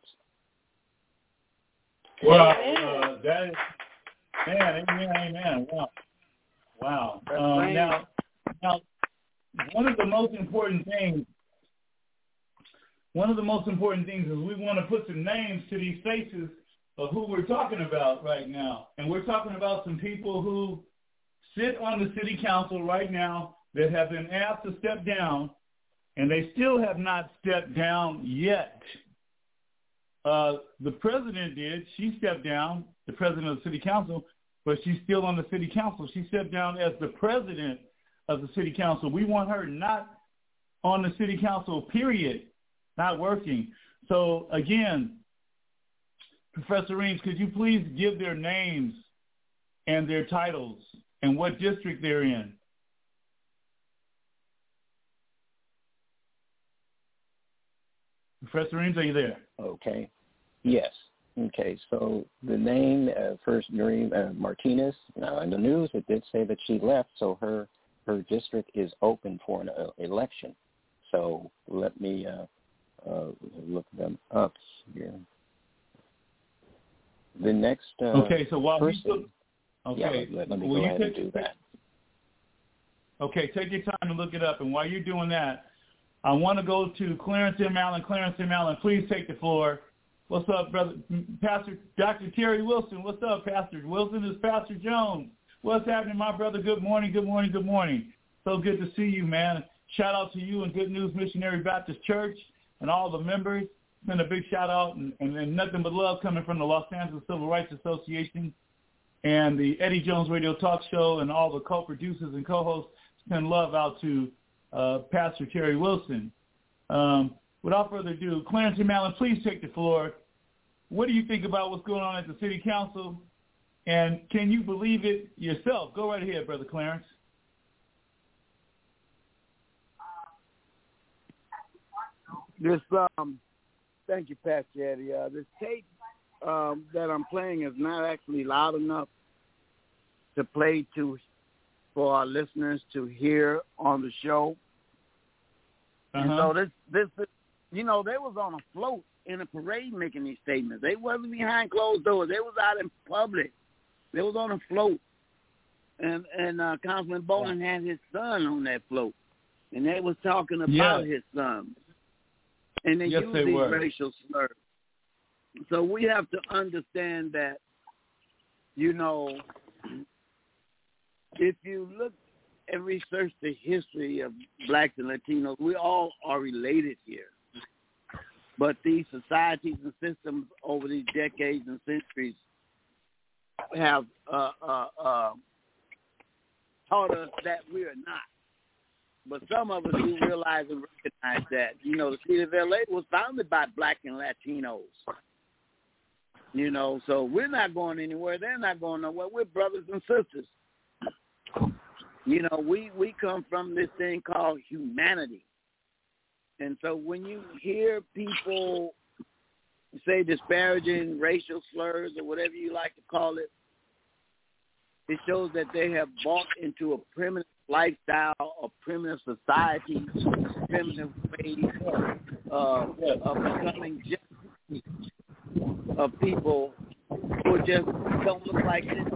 Well, uh, that is, man, amen, amen. Wow. Wow. Um, now, now, one of the most important things, one of the most important things is we want to put some names to these faces of who we're talking about right now. And we're talking about some people who sit on the city council right now that have been asked to step down, and they still have not stepped down yet. Uh, the president did. She stepped down, the president of the city council, but she's still on the city council. She stepped down as the president of the city council. We want her not on the city council, period, not working. So, again, Professor Reams, could you please give their names and their titles and what district they're in? Professor Reams, are you there? Okay. Yes. Okay. So the name, uh, first, Noreen uh, Martinez. Now, in the news, it did say that she left, so her her district is open for an uh, election. So let me uh, uh, look them up here. The next uh, okay, so while person, we look, okay, yeah, let, let me well, go ahead take, and do that. Okay, take your time to look it up, and while you're doing that, I want to go to Clarence M. Allen. Clarence M. Allen, please take the floor. What's up, brother? Pastor Doctor Terry Wilson. What's up, Pastor Wilson? Is Pastor Jones. What's happening, my brother? Good morning, good morning, good morning. So good to see you, man. Shout out to you and Good News Missionary Baptist Church and all the members. Send a big shout out and, and, and nothing but love coming from the Los Angeles Civil Rights Association and the Eddie Jones Radio Talk Show and all the co-producers and co-hosts. Send love out to uh, Pastor Terry Wilson. Um, without further ado, Clarence M. Allen, please take the floor. What do you think about what's going on at the City Council? And can you believe it yourself? Go right ahead, Brother Clarence. This, um, thank you, Pastor Eddie. Uh, this tape um, that I'm playing is not actually loud enough to play to for our listeners to hear on the show. Uh-huh. And so this, this, you know, they was on a float in a parade making these statements. They wasn't behind closed doors. They was out in public. They was on a float. And and uh, Councilman Bowling had his son on that float. And they was talking about yeah. his son. And they yes, used they these were. racial slurs. So we have to understand that, you know, if you look and research the history of blacks and Latinos, we all are related here. But these societies and systems over these decades and centuries have uh, uh, uh, taught us that we are not. But some of us do realize and recognize that. You know, the city of L A was founded by black and Latinos. You know, so we're not going anywhere. They're not going nowhere. We're brothers and sisters. You know, we, we come from this thing called humanity. And so when you hear people say disparaging racial slurs or whatever you like to call it, it shows that they have bought into a primitive lifestyle, a primitive society, primitive ways uh, of becoming just of people who just don't look like this.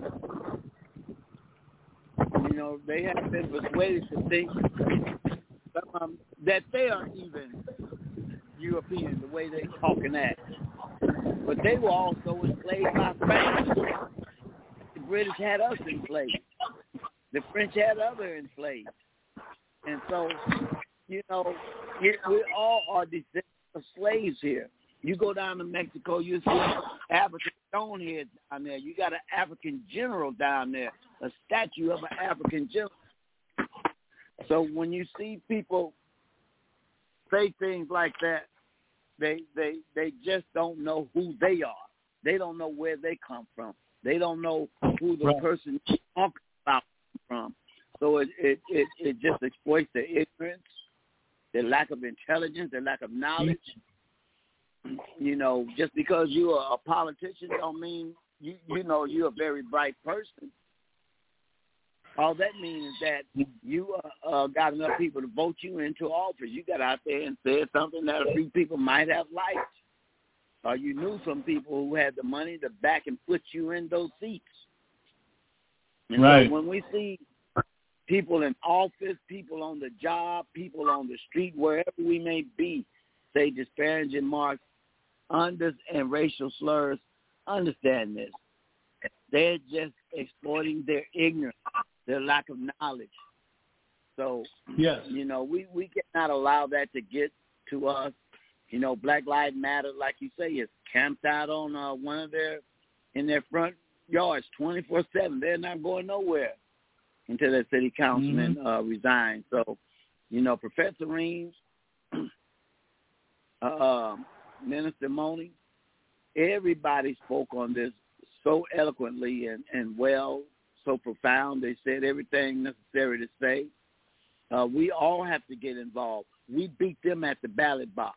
You know, they have been persuaded to think um, that they are even European, the way they talk and act. But they were also enslaved by France. The British had us enslaved. The French had other enslaved. And so, you know, we all are descendants of slaves here. You go down to Mexico, you see African stoneheads down there. You got an African general down there, a statue of an African general. So when you see people say things like that, they they they just don't know who they are. They don't know where they come from. They don't know who the right. person is talking about from. So it, it, it, it just exploits their ignorance, their lack of intelligence, their lack of knowledge. You know, just because you are a politician don't mean, you, you know, you're a very bright person. All that means is that you uh, uh, got enough people to vote you into office. You got out there and said something that a few people might have liked. Or you knew some people who had the money to back and put you in those seats. And right. So when we see people in office, people on the job, people on the street, wherever we may be, say disparaging remarks, under and racial slurs, understand this. They're just exploiting their ignorance, their lack of knowledge. So, yes. you know, we, we cannot allow that to get to us. You know, Black Lives Matter, like you say, is camped out on uh, one of their, in their front yards twenty-four seven. They're not going nowhere until their city councilman mm-hmm. uh, resigns. So, you know, Professor Reams, uh, Minister Moni, everybody spoke on this so eloquently and, and well, so profound. They said everything necessary to say. Uh, we all have to get involved. We beat them at the ballot box.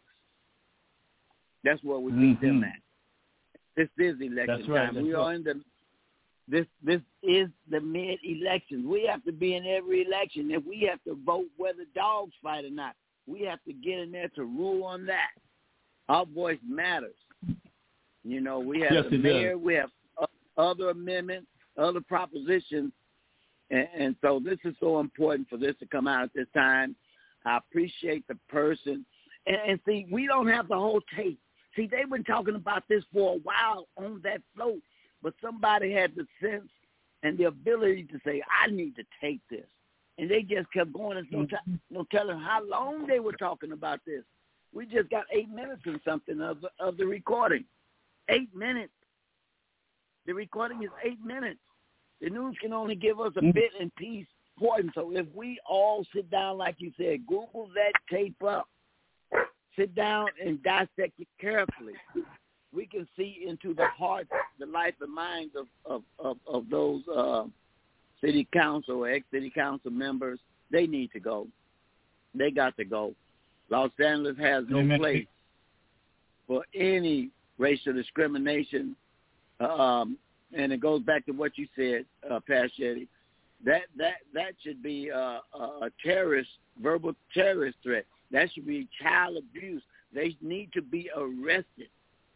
That's where we beat mm-hmm. them at. This is election that's right, time. that's we right. are in the this this is the mid-elections. We have to be in every election. If we have to vote whether dogs fight or not, we have to get in there to rule on that. Our voice matters. You know, we have yes, the mayor, does. we have other amendments, other propositions, and, and so this is so important for this to come out at this time. I appreciate the person. And, and see, we don't have the whole tape. See, they've been talking about this for a while on that float, but somebody had the sense and the ability to say, I need to take this. And they just kept going. There's no, t- no telling how long they were talking about this. We just got eight minutes and something of the, of the recording. Eight minutes. The recording is eight minutes. The news can only give us a bit and piece portion. So if we all sit down, like you said, Google that tape up, sit down and dissect it carefully, we can see into the hearts, the life and minds of, of, of, of those uh, city council or ex-city council members. They need to go. They got to go. Los Angeles has no Amen. place for any racial discrimination. Um, and it goes back to what you said, uh, Paschetti. That that that should be uh, a terrorist, verbal terrorist threat. That should be child abuse. They need to be arrested.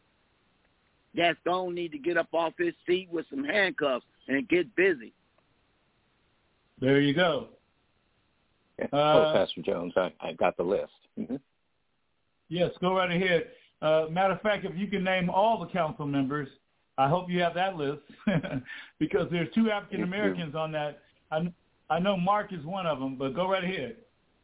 Gaston need to get up off his seat with some handcuffs and get busy. There you go. Yeah. Uh, oh, Pastor Jones, I, I got the list. Mm-hmm. Yes, go right ahead. Uh, matter of fact, if you can name all the council members, I hope you have that list because there's two African Americans on that. I, I know Mark is one of them, but go right ahead.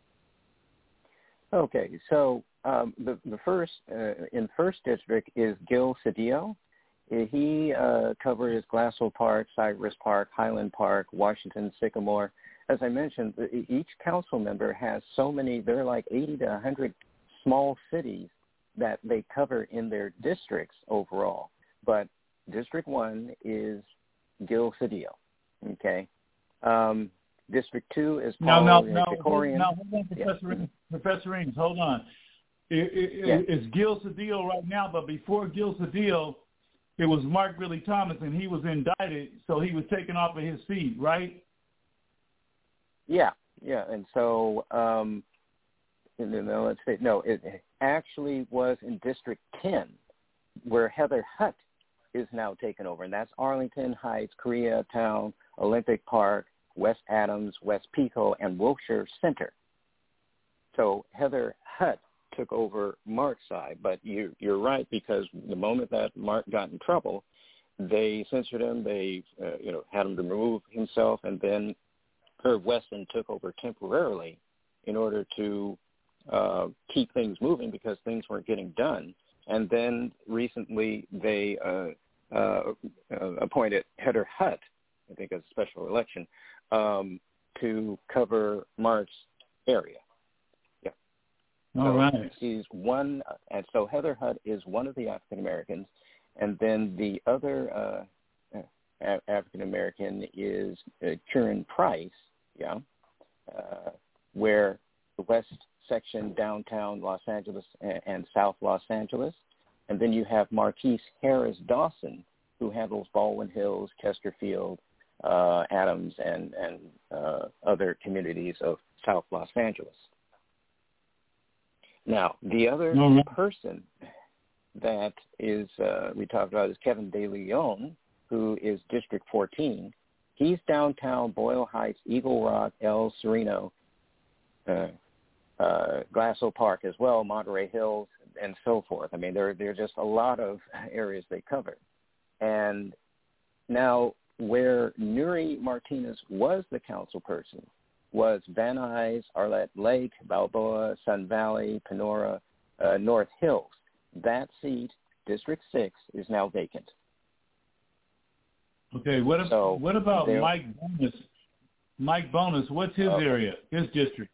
Okay, so um, the the first uh, in first district is Gil Cedillo. He uh, covers Glassell Park, Cypress Park, Highland Park, Washington, Sycamore. As I mentioned, each council member has so many. There are like eighty to one hundred small cities that they cover in their districts overall. But District one is Gil Cedillo. Okay. Um, District two is Paul no, no, no, Krikorian. No, hold on, Professor, yeah. Professor Reams, hold on. It, it, yeah. It's Gil Cedillo right now, but before Gil Cedillo, it was Mark Ridley Thomas, and he was indicted, so he was taken off of his seat, right? Yeah, yeah, and so um, no, let's say no. It actually was in District ten, where Heather Hutt is now taken over, and that's Arlington Heights, Koreatown, Olympic Park, West Adams, West Pico, and Wilshire Center. So Heather Hutt took over Mark's side, but you, you're right, because the moment that Mark got in trouble, they censored him. They, uh, you know, had him to remove himself, and then Herb Weston took over temporarily in order to uh, keep things moving because things weren't getting done. And then recently they uh, uh, uh, appointed Heather Hutt, I think, as a special election, um, to cover Mark's area. Yeah. All so right. She's one, and so Heather Hutt is one of the African Americans, and then the other uh, a- African American is uh, Kieran Price. Yeah. uh, where the west section, downtown Los Angeles and, and South Los Angeles. And then you have Marquise Harris Dawson, who handles Baldwin Hills, Chesterfield, uh, Adams, and, and uh, other communities of South Los Angeles. Now, the other mm-hmm. person that is, uh, we talked about is Kevin De Leon, who is District fourteen. He's downtown Boyle Heights, Eagle Rock, El Sereno, uh, uh, Glasso Park as well, Monterey Hills, and so forth. I mean, there, there are just a lot of areas they cover. And now where Nury Martinez was the council person was Van Nuys, Arlette Lake, Balboa, Sun Valley, Panora, uh, North Hills. That seat, District six, is now vacant. Okay, what, so what about Mike Bonus? Mike Bonus, what's his uh, area, his district?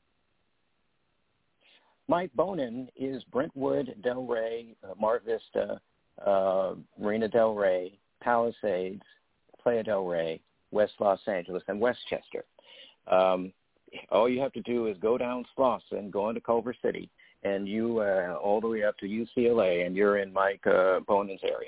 Mike Bonin is Brentwood, Delray, uh, Mar Vista, uh, Marina Del Rey, Palisades, Playa del Rey, West Los Angeles, and Westchester. Um, all you have to do is go down Slauson, go into Culver City, and you uh, all the way up to U C L A, and you're in Mike uh, Bonin's area.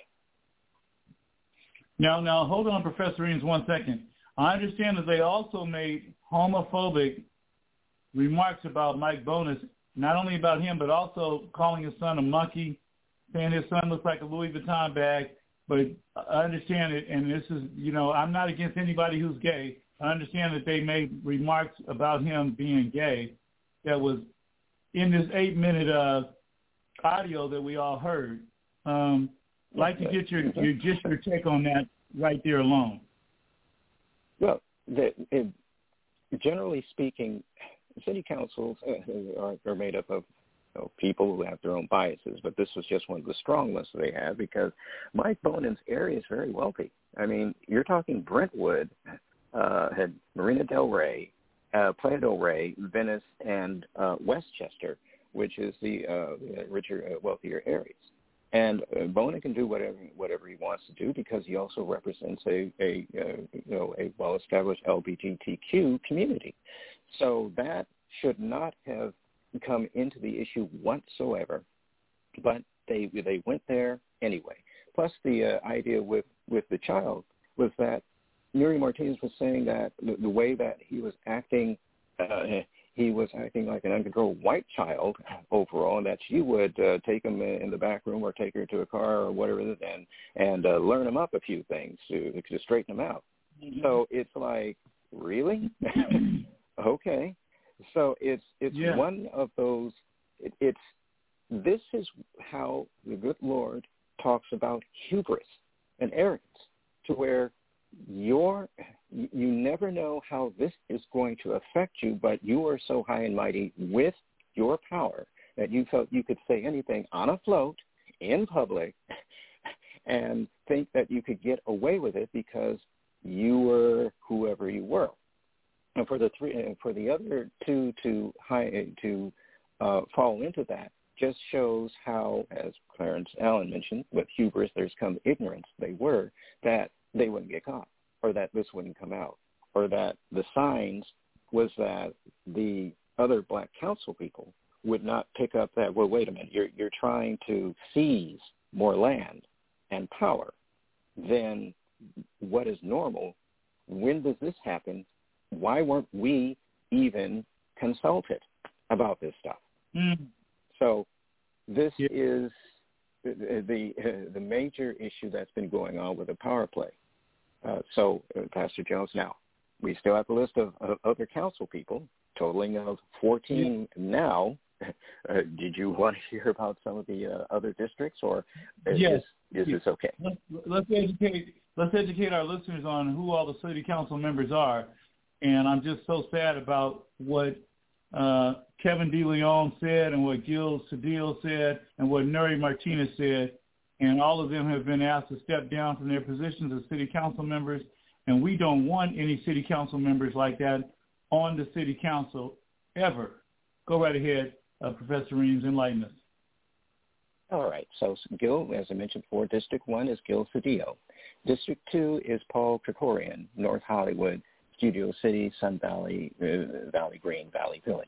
Now, now, hold on, Professor Eames, one second. I understand that they also made homophobic remarks about Mike Bonis, not only about him, but also calling his son a monkey, saying his son looks like a Louis Vuitton bag. But I understand it, and this is, you know, I'm not against anybody who's gay. I understand that they made remarks about him being gay that was in this eight-minute uh, audio that we all heard. Um, I'd like to get your, your just your take on that right there alone. Well, the, it, generally speaking, city councils uh, are, are made up of you know, people who have their own biases, but this was just one of the strong lists they had because Mike Bonin's area is very wealthy. I mean, you're talking Brentwood, uh, had Marina Del Rey, uh, Playa del Rey, Venice, and uh, Westchester, which is the uh, richer, uh, wealthier areas. And uh, Bonin can do whatever whatever he wants to do because he also represents a, a uh, you know a well-established L G B T Q community. So that should not have come into the issue whatsoever. But they they went there anyway. Plus, the uh, idea with, with the child was that Nury Martinez was saying that the, the way that he was acting. Uh, He was acting like an uncontrolled white child overall, and that she would uh, take him in the back room or take her to a car or whatever, and and uh, learn him up a few things to to straighten him out. Mm-hmm. So it's like, really? Okay. So it's it's yeah. one of those. It, it's this is how the good Lord talks about hubris and arrogance, to where you're. You never know how this is going to affect you, but you are so high and mighty with your power that you felt you could say anything on a float in public and think that you could get away with it because you were whoever you were. And for the three, for the other two to high to uh, fall into that, just shows how, as Clarence Allen mentioned, with hubris there's come ignorance. They were that they wouldn't get caught, or that this wouldn't come out, or that the signs was that the other black council people would not pick up that, well, wait a minute, you're you're trying to seize more land and power than what is normal. When does this happen? Why weren't we even consulted about this stuff? Mm. So this yeah. is the the, uh, the major issue that's been going on with the power play. Uh, so, uh, Pastor Jones, now, we still have a list of, of other council people, totaling of fourteen yeah. now. Uh, did you want to hear about some of the uh, other districts, or is, yes. is yes. this okay? Let's, let's, educate, let's educate our listeners on who all the city council members are. And I'm just so sad about what uh, Kevin De Leon said and what Gil Cedillo said and what Nury Martinez said. And all of them have been asked to step down from their positions as city council members, and we don't want any city council members like that on the city council ever. Go right ahead, uh, Professor Reams, enlighten us. All right. So Gil, as I mentioned before, District one is Gil Cedillo. District two is Paul Krikorian, North Hollywood, Studio City, Sun Valley, uh, Valley Green, Valley Village.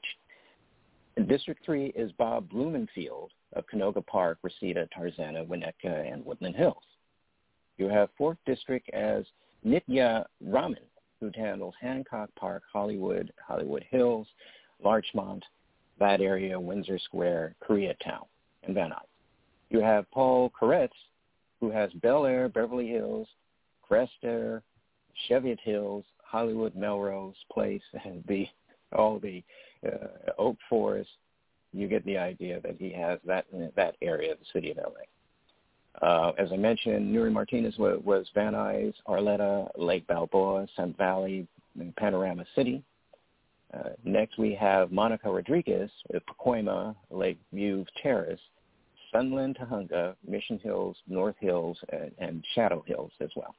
In District three is Bob Blumenfield of Canoga Park, Reseda, Tarzana, Winnetka, and Woodland Hills. You have fourth District as Nitya Raman, who handles Hancock Park, Hollywood, Hollywood Hills, Larchmont, that area, Windsor Square, Koreatown, and Van Nuys. You have Paul Koretz, who has Bel Air, Beverly Hills, Crest Air, Cheviot Hills, Hollywood, Melrose Place, and the all the uh, Oak Forest. You get the idea that he has that that area of the city of L A. Uh, as I mentioned, Nuri Martinez was, was Van Nuys, Arleta, Lake Balboa, Sun Valley, and Panorama City. Uh, next, we have Monica Rodriguez with Pacoima, Lakeview Terrace, Sunland, Tahunga, Mission Hills, North Hills, and, and Shadow Hills as well.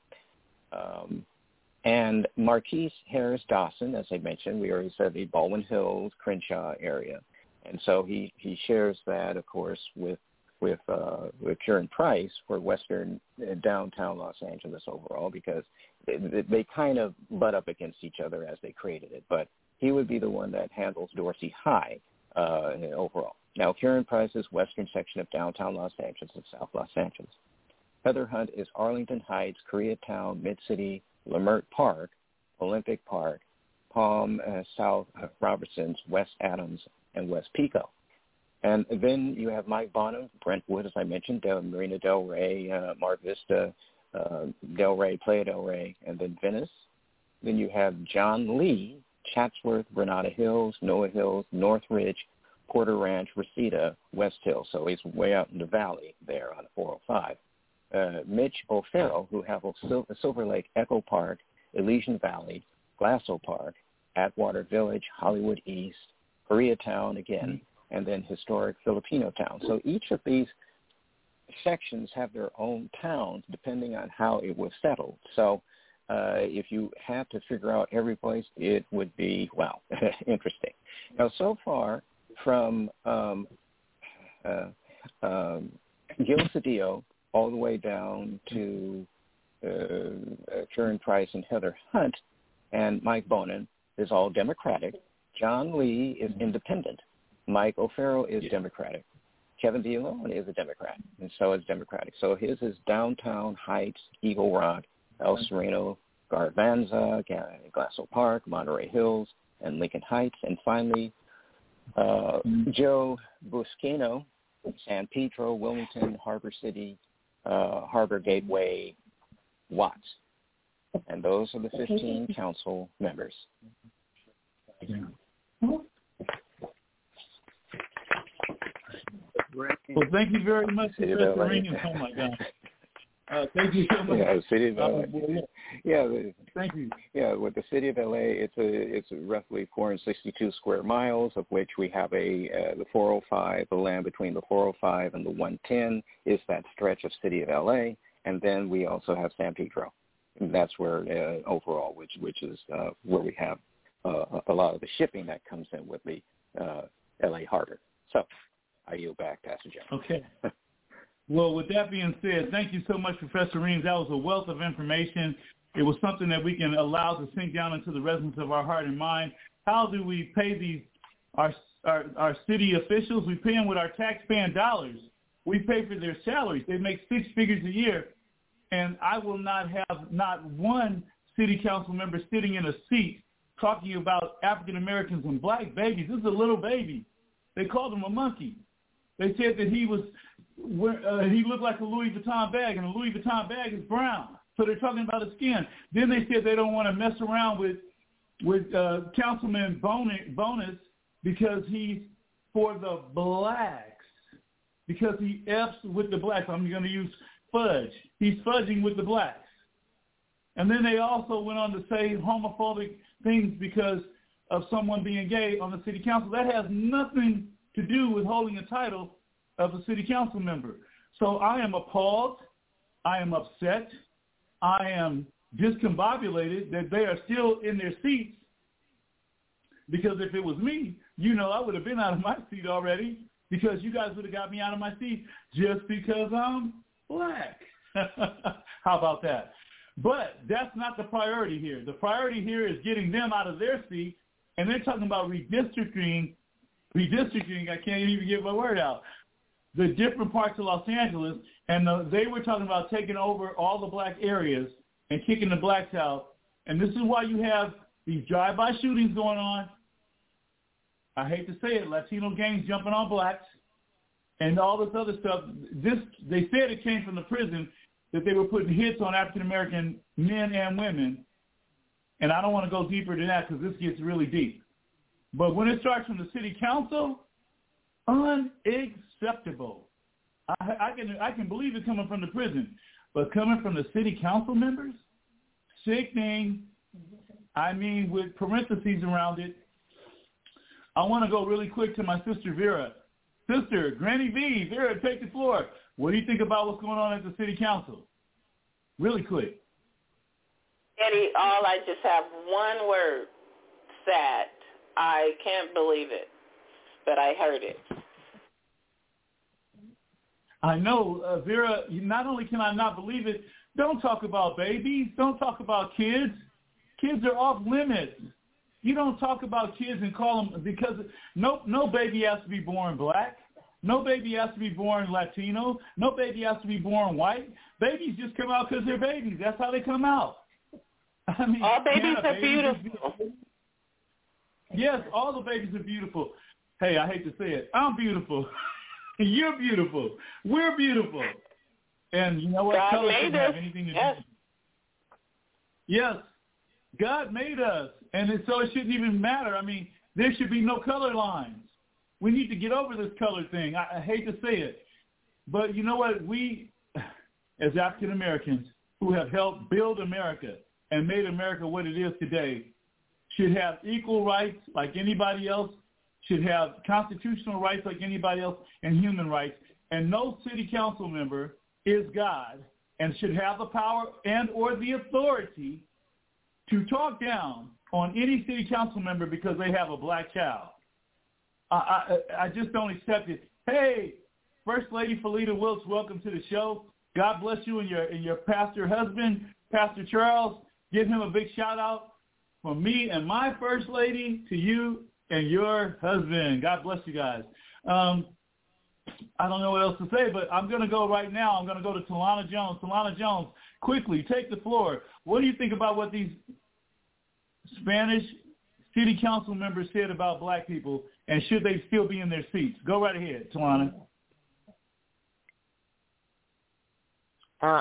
Um, and Marquise Harris Dawson, as I mentioned, we already said the Baldwin Hills, Crenshaw area. And so he, he shares that, of course, with with uh, with Kieran Price for Western uh, downtown Los Angeles overall, because they, they kind of butt up against each other as they created it. But he would be the one that handles Dorsey High uh, overall. Now, Kieran Price's western section of downtown Los Angeles and South Los Angeles. Heather Hunt is Arlington Heights, Koreatown, Mid-City, Lamert Park, Olympic Park, Palm, uh, South uh, Robertsons, West Adams, and West Pico. And then you have Mike Bonham, Brentwood, as I mentioned, Del, Marina Del Rey, uh, Mar Vista, uh, Del Rey, Playa Del Rey, and then Venice. Then you have John Lee, Chatsworth, Granada Hills, Noah Hills, Northridge, Porter Ranch, Reseda, West Hills. So he's way out in the valley there on the four oh five. Uh, Mitch O'Farrell, who handles Sil- Silver Lake, Echo Park, Elysian Valley, Glasso Park, Atwater Village, Hollywood East, Koreatown again, and then historic Filipino town. So each of these sections have their own towns depending on how it was settled. So uh, if you had to figure out every place, it would be, well, interesting. Now, so far from um, uh, um, Gil Cedillo all the way down to uh, Kieran Price and Heather Hunt and Mike Bonin is all Democratic. John Lee is independent. Mike O'Farrell is yeah. Democratic. Kevin DeLone is a Democrat, and so is Democratic. So his is Downtown Heights, Eagle Rock, El Sereno, Garvanza, Glasso Park, Monterey Hills, and Lincoln Heights. And finally, uh, Joe Buscaino, San Pedro, Wilmington, Harbor City, uh, Harbor Gateway, Watts. And those are the fifteen council members. Well, thank you very much, Professor Ring. Oh, my God. Uh, thank you so much. Yeah, the city of L A. Uh, yeah. yeah the, thank you. Yeah, with the city of L A, it's a it's roughly four hundred sixty-two square miles, of which we have a uh, the four oh five, the land between the four oh five and the one ten is that stretch of city of L A, and then we also have San Pedro. And that's where uh, overall, which which is uh, where we have uh, a lot of the shipping that comes in with the uh, L A harbor. So I yield back, Pastor Jones. Okay. Well, with that being said, thank you so much, Professor Reams. That was a wealth of information. It was something that we can allow to sink down into the resonance of our heart and mind. How do we pay these our our, our city officials? We pay them with our taxpaying dollars. We pay for their salaries. They make six figures a year. And I will not have not one city council member sitting in a seat talking about African Americans and black babies. This is a little baby. They called him a monkey. They said that he was uh, he looked like a Louis Vuitton bag, and a Louis Vuitton bag is brown. So they're talking about his skin. Then they said they don't want to mess around with with uh, Councilman Bonus because he's for the blacks, because he F's with the blacks. I'm going to use fudge. He's fudging with the blacks. And then they also went on to say homophobic things because of someone being gay on the city council. That has nothing to do with holding a title of a city council member. So I am appalled. I am upset. I am discombobulated that they are still in their seats, because if it was me, you know, I would have been out of my seat already, because you guys would have got me out of my seat just because I'm black. How about that? But that's not the priority here. The priority here is getting them out of their seat, and they're talking about redistricting, redistricting, I can't even get my word out, the different parts of Los Angeles, and the, they were talking about taking over all the black areas and kicking the blacks out. And this is why you have these drive-by shootings going on. I hate to say it, Latino gangs jumping on blacks and all this other stuff. This, they said it came from the prison, that they were putting hits on African-American men and women. And I don't want to go deeper than that because this gets really deep. But when it starts from the city council, unacceptable. I, I can I can believe it coming from the prison. But coming from the city council members, sickening. I mean, with parentheses around it. I want to go really quick to my sister Vera. Sister, Granny V, Vera, take the floor. What do you think about what's going on at the city council? Really quick. Eddie, all I just have one word, sad. I can't believe it, but I heard it. I know, uh, Vera, not only can I not believe it, don't talk about babies. Don't talk about kids. Kids are off limits. You don't talk about kids and call them, because no no baby has to be born black. No baby has to be born Latino. No baby has to be born white. Babies just come out because they're babies. That's how they come out. I mean, all babies yeah, are babies beautiful. Are beautiful. Yes, all the babies are beautiful. Hey, I hate to say it. I'm beautiful. You're beautiful. We're beautiful. And you know what? God Color made doesn't us. have anything to Yes. do. Yes. God made us. And it, so it shouldn't even matter. I mean, there should be no color lines. We need to get over this color thing. I, I hate to say it. But you know what? We, as African Americans who have helped build America and made America what it is today, should have equal rights like anybody else, should have constitutional rights like anybody else, and human rights. And no city council member is God and should have the power and or the authority to talk down on any city council member because they have a black child. I, I, I just don't accept it. Hey, First Lady Felita Wilkes, welcome to the show. God bless you and your and your pastor husband, Pastor Charles. Give him a big shout out from me and my First Lady to you and your husband. God bless you guys. Um, I don't know what else to say, but I'm going to go right now. I'm going to go to Talana Jones. Talana Jones, quickly, take the floor. What do you think about what these Spanish city council members said about black people, and should they still be in their seats? Go right ahead, Talana. Uh,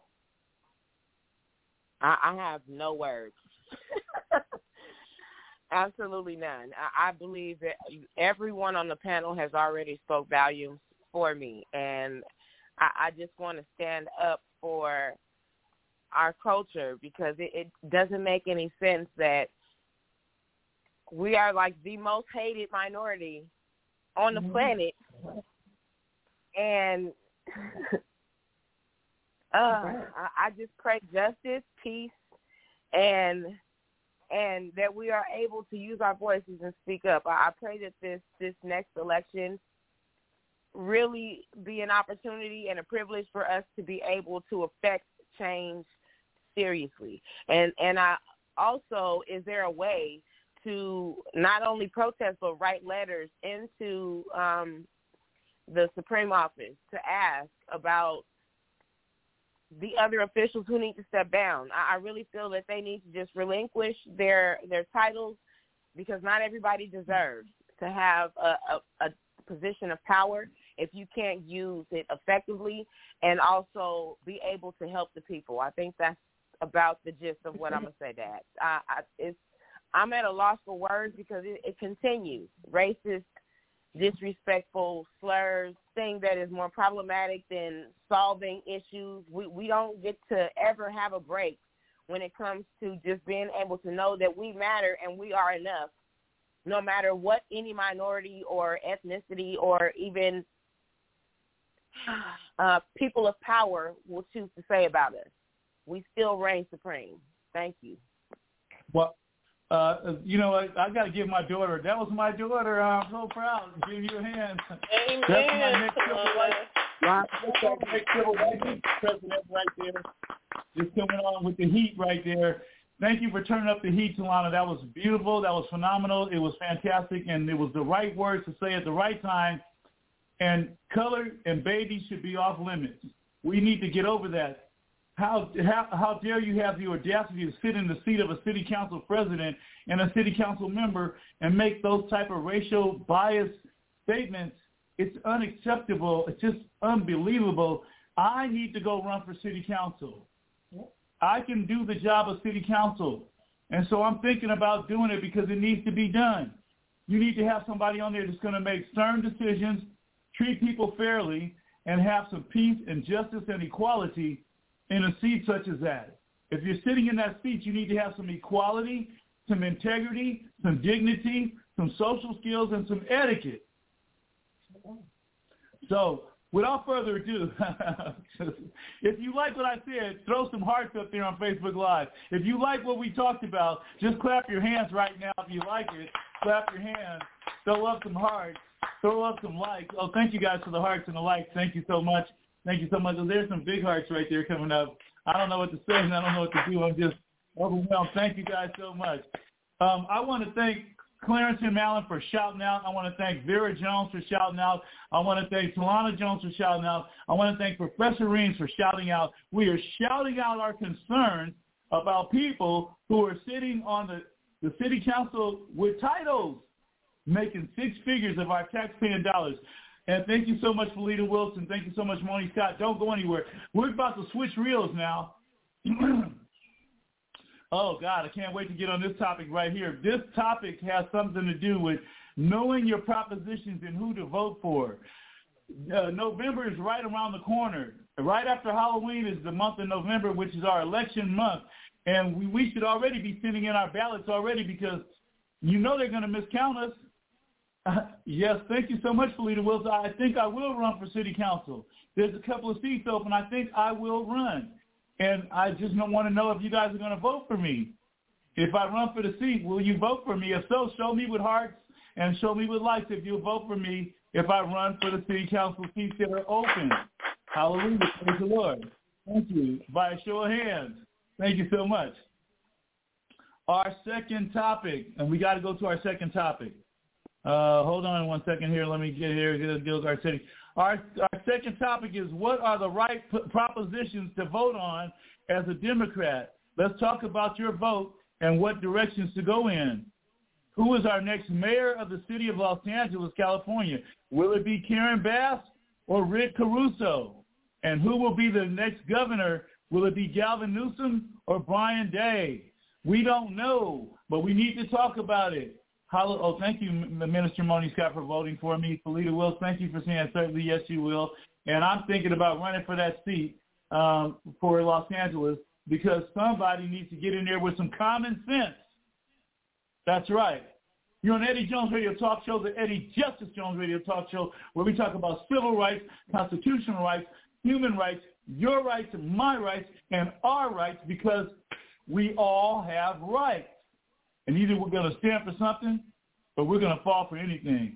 I, I have no words. Absolutely none. I, I believe that everyone on the panel has already spoke volumes for me, and I, I just want to stand up for our culture because it, it doesn't make any sense that we are like the most hated minority on the mm-hmm. planet, and uh, I, I just pray justice, peace, and and that we are able to use our voices and speak up. I, I pray that this this next election really be an opportunity and a privilege for us to be able to affect change seriously. And and I also, is there a way to not only protest but write letters into um, the Supreme Office to ask about the other officials who need to step down? I, I really feel that they need to just relinquish their their titles because not everybody deserves to have a, a, a position of power if you can't use it effectively and also be able to help the people. I think that's about the gist of what I'm going to say, Dad. I, I, it's, I'm at a loss for words because it, it continues. Racist, disrespectful slurs, thing that is more problematic than solving issues. We we don't get to ever have a break when it comes to just being able to know that we matter and we are enough, no matter what any minority or ethnicity or even uh, people of power will choose to say about us. We still reign supreme. Thank you. Well, Uh, you know, I, I got to give my daughter. That was my daughter. I'm so proud. Give you a hand. Amen. That's my next civil rights. My next civil rights president right there. Just coming on with the heat right there. Thank you for turning up the heat, Talana. That was beautiful. That was phenomenal. It was fantastic, and it was the right words to say at the right time. And color and babies should be off limits. We need to get over that. How, how how dare you have the audacity to sit in the seat of a city council president and a city council member and make those type of racial bias statements? It's unacceptable. It's just unbelievable. I need to go run for city council. I can do the job of city council. And so I'm thinking about doing it because it needs to be done. You need to have somebody on there that's going to make stern decisions, treat people fairly, and have some peace and justice and equality in a seat such as that. If you're sitting in that seat, you need to have some equality, some integrity, some dignity, some social skills, and some etiquette. So without further ado, if you like what I said, throw some hearts up there on Facebook Live. If you like what we talked about, just clap your hands right now if you like it. Clap your hands. Throw up some hearts. Throw up some likes. Oh, thank you guys for the hearts and the likes. Thank you so much. Thank you so much. Oh, there's some big hearts right there coming up. I don't know what to say and I don't know what to do. I'm just overwhelmed. Thank you guys so much. Um, I want to thank Clarence and Allen for shouting out. I want to thank Vera Jones for shouting out. I want to thank Talana Jones for shouting out. I want to thank Professor Reams for shouting out. We are shouting out our concerns about people who are sitting on the, the city council with titles, making six figures of our taxpaying dollars. And thank you so much, Felita Wilson. Thank you so much, Moni Scott. Don't go anywhere. We're about to switch reels now. Oh, God, I can't wait to get on this topic right here. This topic has something to do with knowing your propositions and who to vote for. Uh, November is right around the corner. Right after Halloween is the month of November, which is our election month. And we, we should already be sending in our ballots already because you know they're going to miscount us. Uh, yes, thank you so much, Felita Wilson. I think I will run for city council. There's a couple of seats open. I think I will run. And I just don't want to know if you guys are going to vote for me. If I run for the seat, will you vote for me? If so, show me with hearts and show me with likes if you'll vote for me if I run for the city council seats that are open. Hallelujah. Praise the Lord. Thank you. By a show of hands. Thank you so much. Our second topic, and we got to go to our second topic. Uh, hold on one second here. Let me get here. Get, get our city. Our, our second topic is what are the right p- propositions to vote on as a Democrat? Let's talk about your vote and what directions to go in. Who is our next mayor of the city of Los Angeles, California? Will it be Karen Bass or Rick Caruso? And who will be the next governor? Will it be Gavin Newsom or Brian Day? We don't know, but we need to talk about it. Oh, thank you, Minister Moni Scott, for voting for me. Felita Wills, thank you for saying certainly yes, you will. And I'm thinking about running for that seat um, for Los Angeles because somebody needs to get in there with some common sense. That's right. You're on Eddie Jones Radio Talk Show, the Eddie Justice Jones Radio Talk Show, where we talk about civil rights, constitutional rights, human rights, your rights, my rights, and our rights because we all have rights. And either we're going to stand for something or we're going to fall for anything.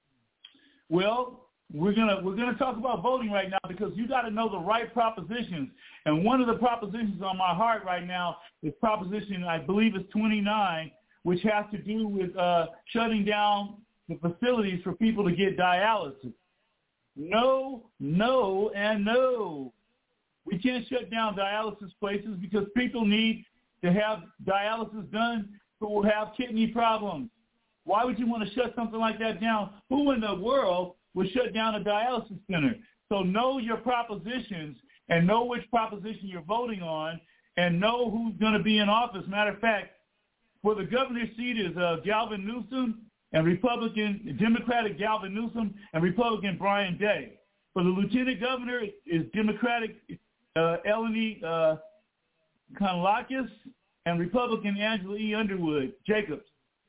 Well, we're going to we're going to talk about voting right now because you got to know the right propositions. And one of the propositions on my heart right now is proposition, I believe it's twenty-nine, which has to do with uh, shutting down the facilities for people to get dialysis. No, no, and no. We can't shut down dialysis places because people need to have dialysis done who will have kidney problems. Why would you want to shut something like that down? Who in the world would shut down a dialysis center? So know your propositions and know which proposition you're voting on and know who's going to be in office. Matter of fact, for the governor's seat is uh, Gavin Newsom and Republican, Democratic Gavin Newsom and Republican Brian Day. For the lieutenant governor is Democratic uh, Eleni uh, Konlakis and Republican Angela E. Underwood Jacobs.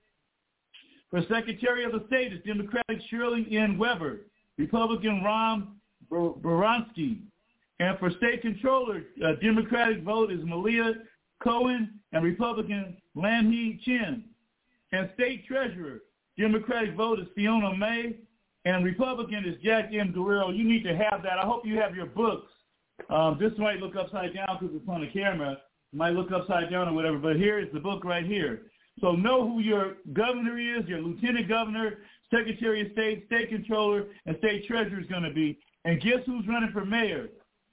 For Secretary of the State is Democratic Shirley N. Weber, Republican Ron Baranski. And for State Controller, uh, Democratic vote is Malia Cohen and Republican Lanhee Chen. And State Treasurer, Democratic vote is Fiona May and Republican is Jack M. Guerrero. You need to have that. I hope you have your books Um, this might look upside down because it's on the camera. It might look upside down or whatever, but here is the book right here. So know who your governor is, your lieutenant governor, secretary of state, state controller, and state treasurer is going to be. And guess who's running for mayor?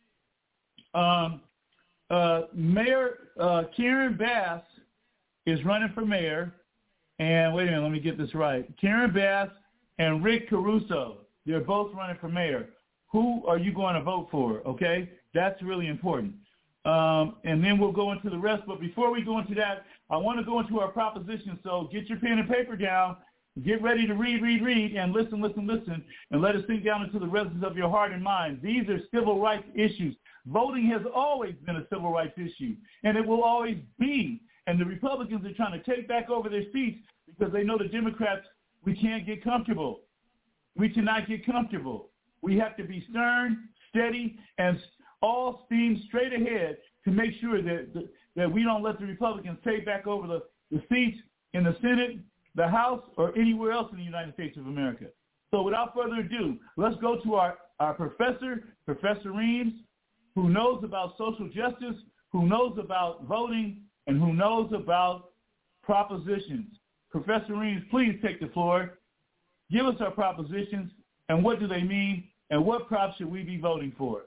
Um, uh, Mayor uh, Karen Bass is running for mayor. And wait a minute, let me get this right. Karen Bass and Rick Caruso, they're both running for mayor. Who are you going to vote for, okay? That's really important. Um, and then we'll go into the rest. But before we go into that, I want to go into our proposition. So get your pen and paper down. Get ready to read, read, read, and listen, listen, listen, and let it sink down into the resonance of your heart and mind. These are civil rights issues. Voting has always been a civil rights issue, and it will always be. And the Republicans are trying to take back over their seats because they know the Democrats, we can't get comfortable. We cannot get comfortable. We have to be stern, steady, and all steam straight ahead to make sure that that we don't let the Republicans take back over the, the seats in the Senate, the House, or anywhere else in the United States of America. So without further ado, let's go to our, our professor, Professor Reams, who knows about social justice, who knows about voting, and who knows about propositions. Professor Reams, please take the floor. Give us our propositions, and what do they mean, and what props should we be voting for?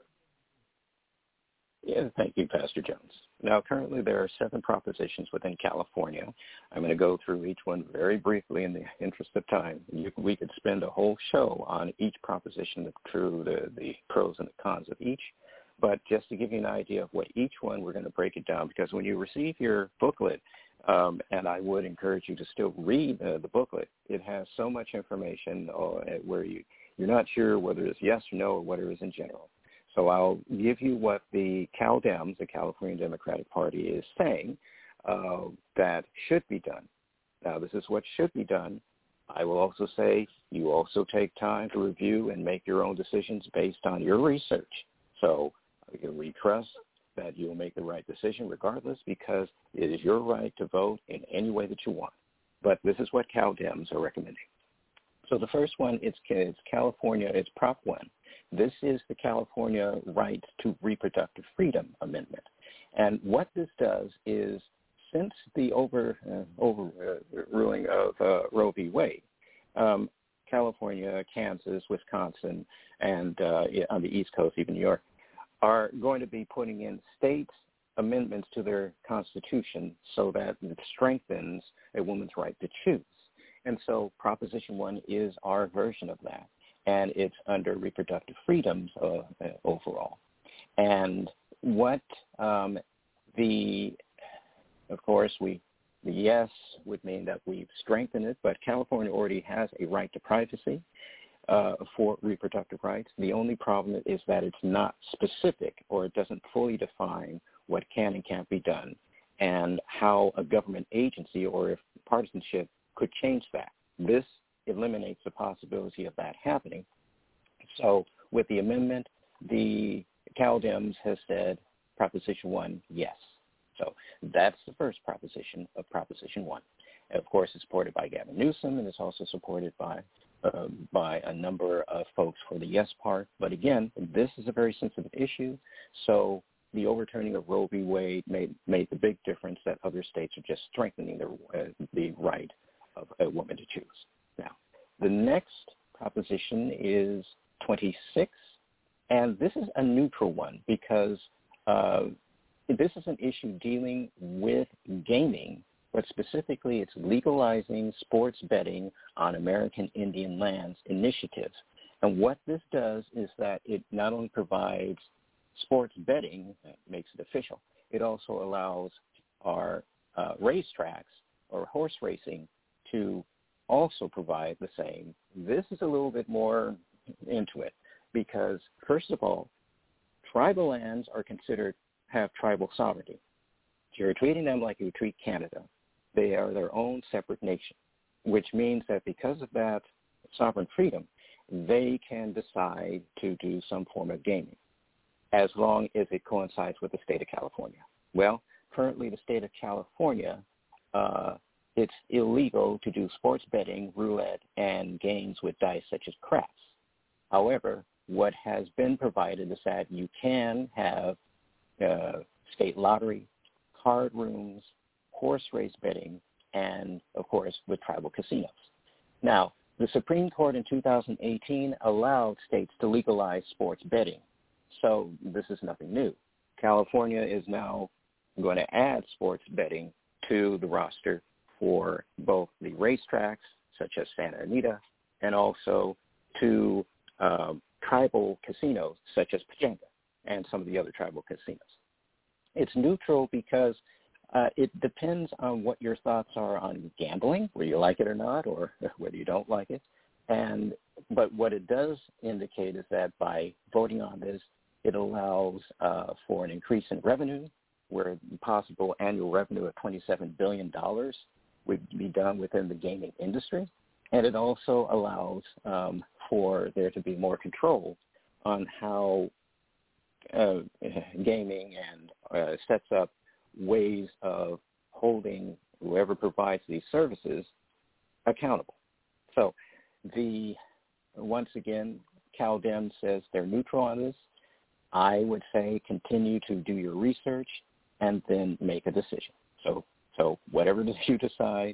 Yeah, thank you, Pastor Jones. Now, currently there are seven propositions within California. I'm going to go through each one very briefly in the interest of time. You, we could spend a whole show on each proposition, through the, the pros and the cons of each. But just to give you an idea of what each one, we're going to break it down, because when you receive your booklet, um, and I would encourage you to still read uh, the booklet, it has so much information uh, where you, you're not sure whether it's yes or no or what it is in general. So I'll give you what the Cal Dems, the California Democratic Party, is saying uh, that should be done. Now, this is what should be done. I will also say you also take time to review and make your own decisions based on your research. So we trust that you'll make the right decision regardless, because it is your right to vote in any way that you want. But this is what Cal Dems are recommending. So the first one, it's, it's California, it's Prop one. This is the California Right to Reproductive Freedom Amendment. And what this does is, since the over, uh, overruling of uh, Roe v. Wade, um, California, Kansas, Wisconsin, and uh, on the East Coast, even New York, are going to be putting in state amendments to their constitution so that it strengthens a woman's right to choose. And so Proposition one is our version of that. And it's under reproductive freedoms uh, overall. And what um, the, of course, we, the yes would mean that we've strengthened it, but California already has a right to privacy uh, for reproductive rights. The only problem is that it's not specific, or it doesn't fully define what can and can't be done, and how a government agency or if partisanship could change that. This eliminates the possibility of that happening. So with the amendment, the Cal Dems has said Proposition one, yes. So that's the first proposition of Proposition one. And of course, it's supported by Gavin Newsom, and it's also supported by uh, by a number of folks for the yes part. But again, this is a very sensitive issue, so the overturning of Roe v. Wade made, made the big difference that other states are just strengthening the, uh, the right of a woman to choose. Now, the next proposition is twenty-six, and this is a neutral one because uh, this is an issue dealing with gaming, but specifically it's legalizing sports betting on American Indian lands initiative. And what this does is that it not only provides sports betting, makes it official, it also allows our uh, racetracks or horse racing to also provide the same. This is a little bit more into it because, first of all, tribal lands are considered have tribal sovereignty. You're treating them like you treat Canada. They are their own separate nation, which means that because of that sovereign freedom, they can decide to do some form of gaming as long as it coincides with the state of California. Well, currently the state of California, uh, it's illegal to do sports betting, roulette, and games with dice such as craps. However, what has been provided is that you can have uh, state lottery, card rooms, horse race betting, and, of course, with tribal casinos. Now, the Supreme Court in two thousand eighteen allowed states to legalize sports betting, so this is nothing new. California is now going to add sports betting to the roster for both the racetracks, such as Santa Anita, and also to um, tribal casinos, such as Pechanga, and some of the other tribal casinos. It's neutral because uh, it depends on what your thoughts are on gambling, whether you like it or not, or whether you don't like it. And but what it does indicate is that by voting on this, it allows uh, for an increase in revenue, where possible annual revenue of twenty-seven billion dollars would be done within the gaming industry. And it also allows um, for there to be more control on how uh, gaming and uh, sets up ways of holding whoever provides these services accountable. So the once again, CalDem says they're neutral on this. I would say continue to do your research and then make a decision. So so whatever you decide,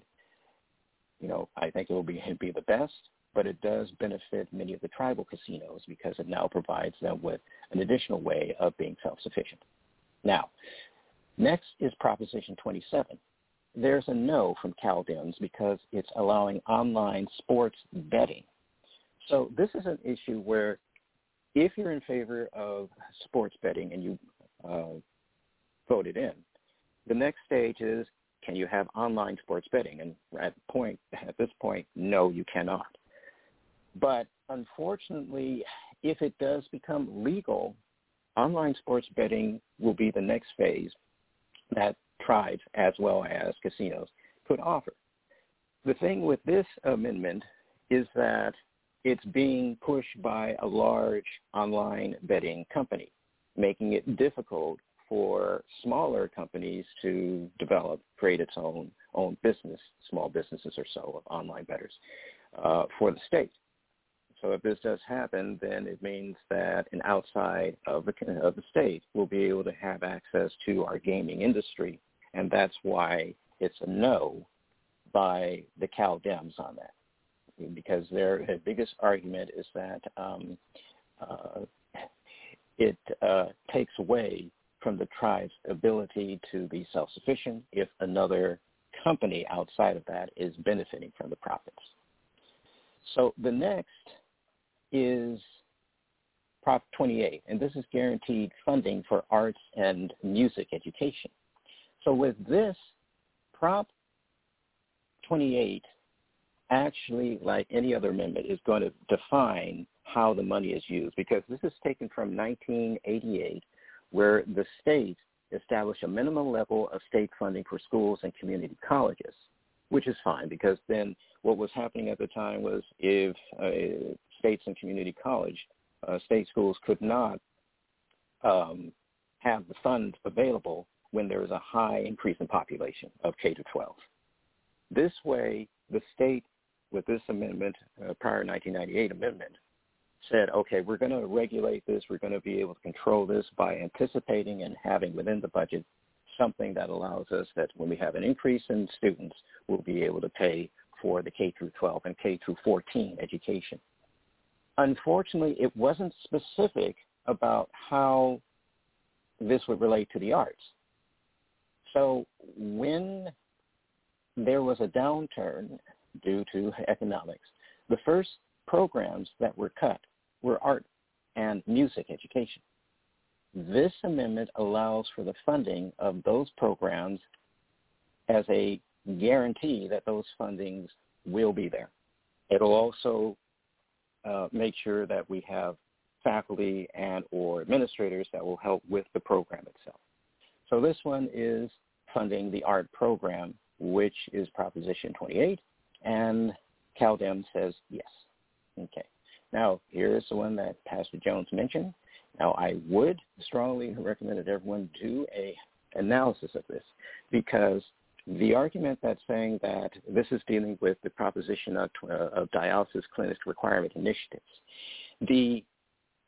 you know, I think it will be, be the best, but it does benefit many of the tribal casinos because it now provides them with an additional way of being self-sufficient. Now, next is Proposition twenty-seven. There's a no from CalDems because it's allowing online sports betting. So this is an issue where if you're in favor of sports betting and you uh, voted in, the next stage is, can you have online sports betting? And at point at this point, no, you cannot. But unfortunately, if it does become legal, online sports betting will be the next phase that tribes as well as casinos could offer. The thing with this amendment is that it's being pushed by a large online betting company, making it difficult for smaller companies to develop, create its own own business, small businesses or so of online bettors uh, for the state. So if this does happen, then it means that an outside of the, of the state will be able to have access to our gaming industry, and that's why it's a no by the CalDems on that, because their biggest argument is that um, uh, it uh, takes away from the tribe's ability to be self-sufficient if another company outside of that is benefiting from the profits. So the next is Prop twenty-eight, and this is guaranteed funding for arts and music education. So with this, Prop twenty-eight actually, like any other amendment, is going to define how the money is used, because this is taken from nineteen eighty-eight, where the state established a minimum level of state funding for schools and community colleges, which is fine, because then what was happening at the time was if uh, states and community college, uh, state schools could not um, have the funds available when there was a high increase in population of K to twelve. This way, the state, with this amendment, uh, prior nineteen ninety-eight amendment, said, okay, we're going to regulate this, we're going to be able to control this by anticipating and having within the budget something that allows us that when we have an increase in students, we'll be able to pay for the K through twelve and K through fourteen education. Unfortunately, it wasn't specific about how this would relate to the arts. So when there was a downturn due to economics, the first programs that were cut were art and music education. This amendment allows for the funding of those programs as a guarantee that those fundings will be there. It'll also uh, make sure that we have faculty and or administrators that will help with the program itself. So this one is funding the art program, which is Proposition twenty-eight, and CalDem says yes. Okay. Now, here's the one that Pastor Jones mentioned. Now, I would strongly recommend that everyone do a analysis of this, because the argument that's saying that this is dealing with the proposition of, uh, of dialysis clinic requirement initiatives, the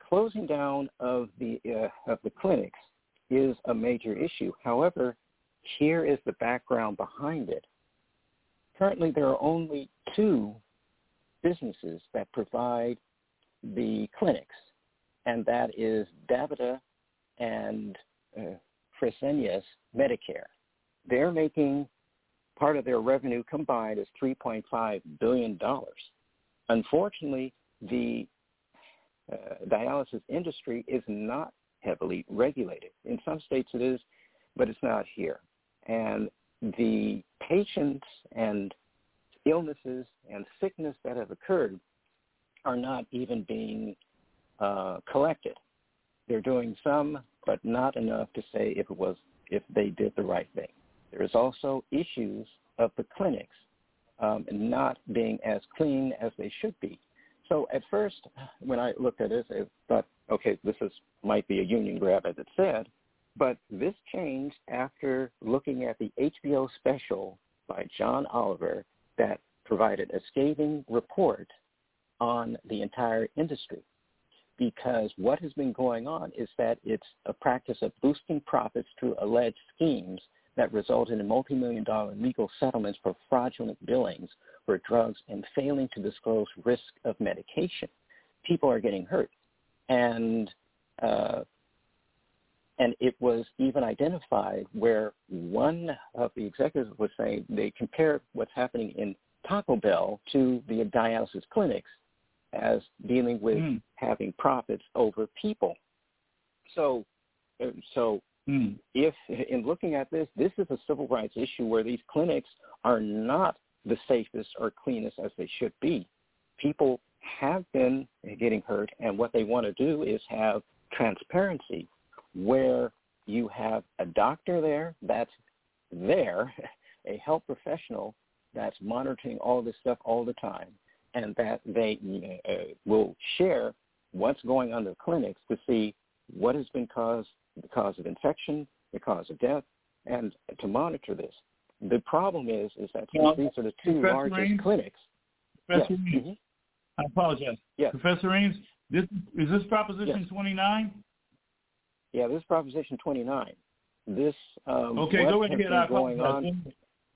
closing down of the uh, of the clinics is a major issue. However, here is the background behind it. Currently, there are only two businesses that provide the clinics, and that is DaVita and uh, Fresenius Medicare. They're making part of their revenue combined is three point five billion dollars. Unfortunately, the uh, dialysis industry is not heavily regulated. In some states it is, but it's not here. And the patients and illnesses and sickness that have occurred are not even being uh, collected. They're doing some, but not enough to say if it was if they did the right thing. There is also issues of the clinics um, not being as clean as they should be. So at first, when I looked at this, I thought, okay, this is might be a union grab, as it said, but this changed after looking at the H B O special by John Oliver that provided a scathing report on the entire industry. Because what has been going on is that it's a practice of boosting profits through alleged schemes that resulted in multi-million dollar legal settlements for fraudulent billings for drugs and failing to disclose risk of medication. People are getting hurt. And uh, and it was even identified where one of the executives was saying they compared what's happening in Taco Bell to the dialysis clinics as dealing with mm. having profits over people. So, so mm. if in looking at this, this is a civil rights issue where these clinics are not the safest or cleanest as they should be. People have been getting hurt, and what they want to do is have transparency where you have a doctor there that's there, a health professional that's monitoring all this stuff all the time, and that they uh, will share what's going on in the clinics to see what has been caused, the cause of infection, the cause of death, and to monitor this. The problem is is that since well, these are the two Professor largest Reams, clinics. Professor Yes. Reams, Mm-hmm. I apologize. Yes. Professor Reams, this, is this Proposition Yes. twenty-nine? Yeah, this is Proposition twenty-nine. This um, okay, what go right has ahead. been I going apologize. on.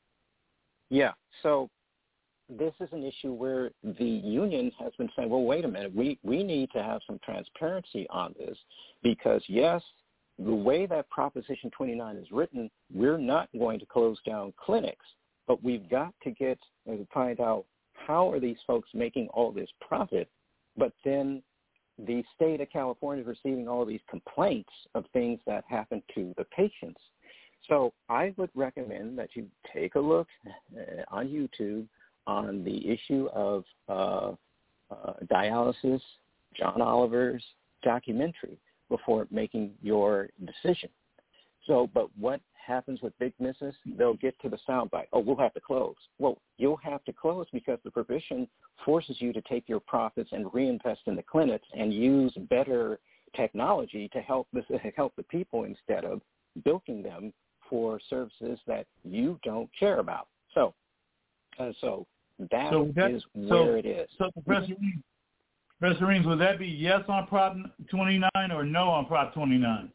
Yeah, so this is an issue where the union has been saying, well, wait a minute, we, we need to have some transparency on this because, yes, the way that Proposition twenty-nine is written, we're not going to close down clinics, but we've got to get and find out how are these folks making all this profit, but then the state of California is receiving all these complaints of things that happen to the patients. So I would recommend that you take a look uh, on YouTube on the issue of uh, uh, dialysis, John Oliver's documentary, before making your decision. So, but what happens with big business? They'll get to the soundbite. Oh, we'll have to close. Well, you'll have to close because the provision forces you to take your profits and reinvest in the clinics and use better technology to help the, help the people instead of bilking them for services that you don't care about. So, uh, so that, so that is so, where it is. So, Professor Reams, Professor Reams, would that be yes on Prop twenty-nine or no on Prop twenty-nine?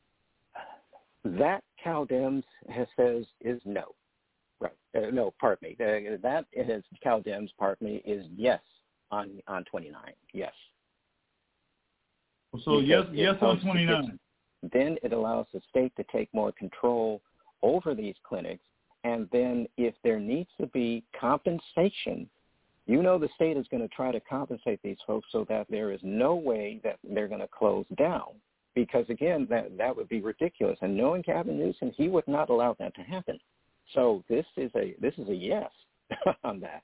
That CalDems has, says is no. Right. Uh, no, pardon me. Uh, that is CalDems, pardon me, is yes on on twenty-nine. Yes. So because yes, yes on twenty-nine. Then it allows the state to take more control over these clinics, and then if there needs to be compensation, you know the state is going to try to compensate these folks so that there is no way that they're going to close down. Because, again, that, that would be ridiculous. And knowing Gavin Newsom, he would not allow that to happen. So this is a this is a yes on that.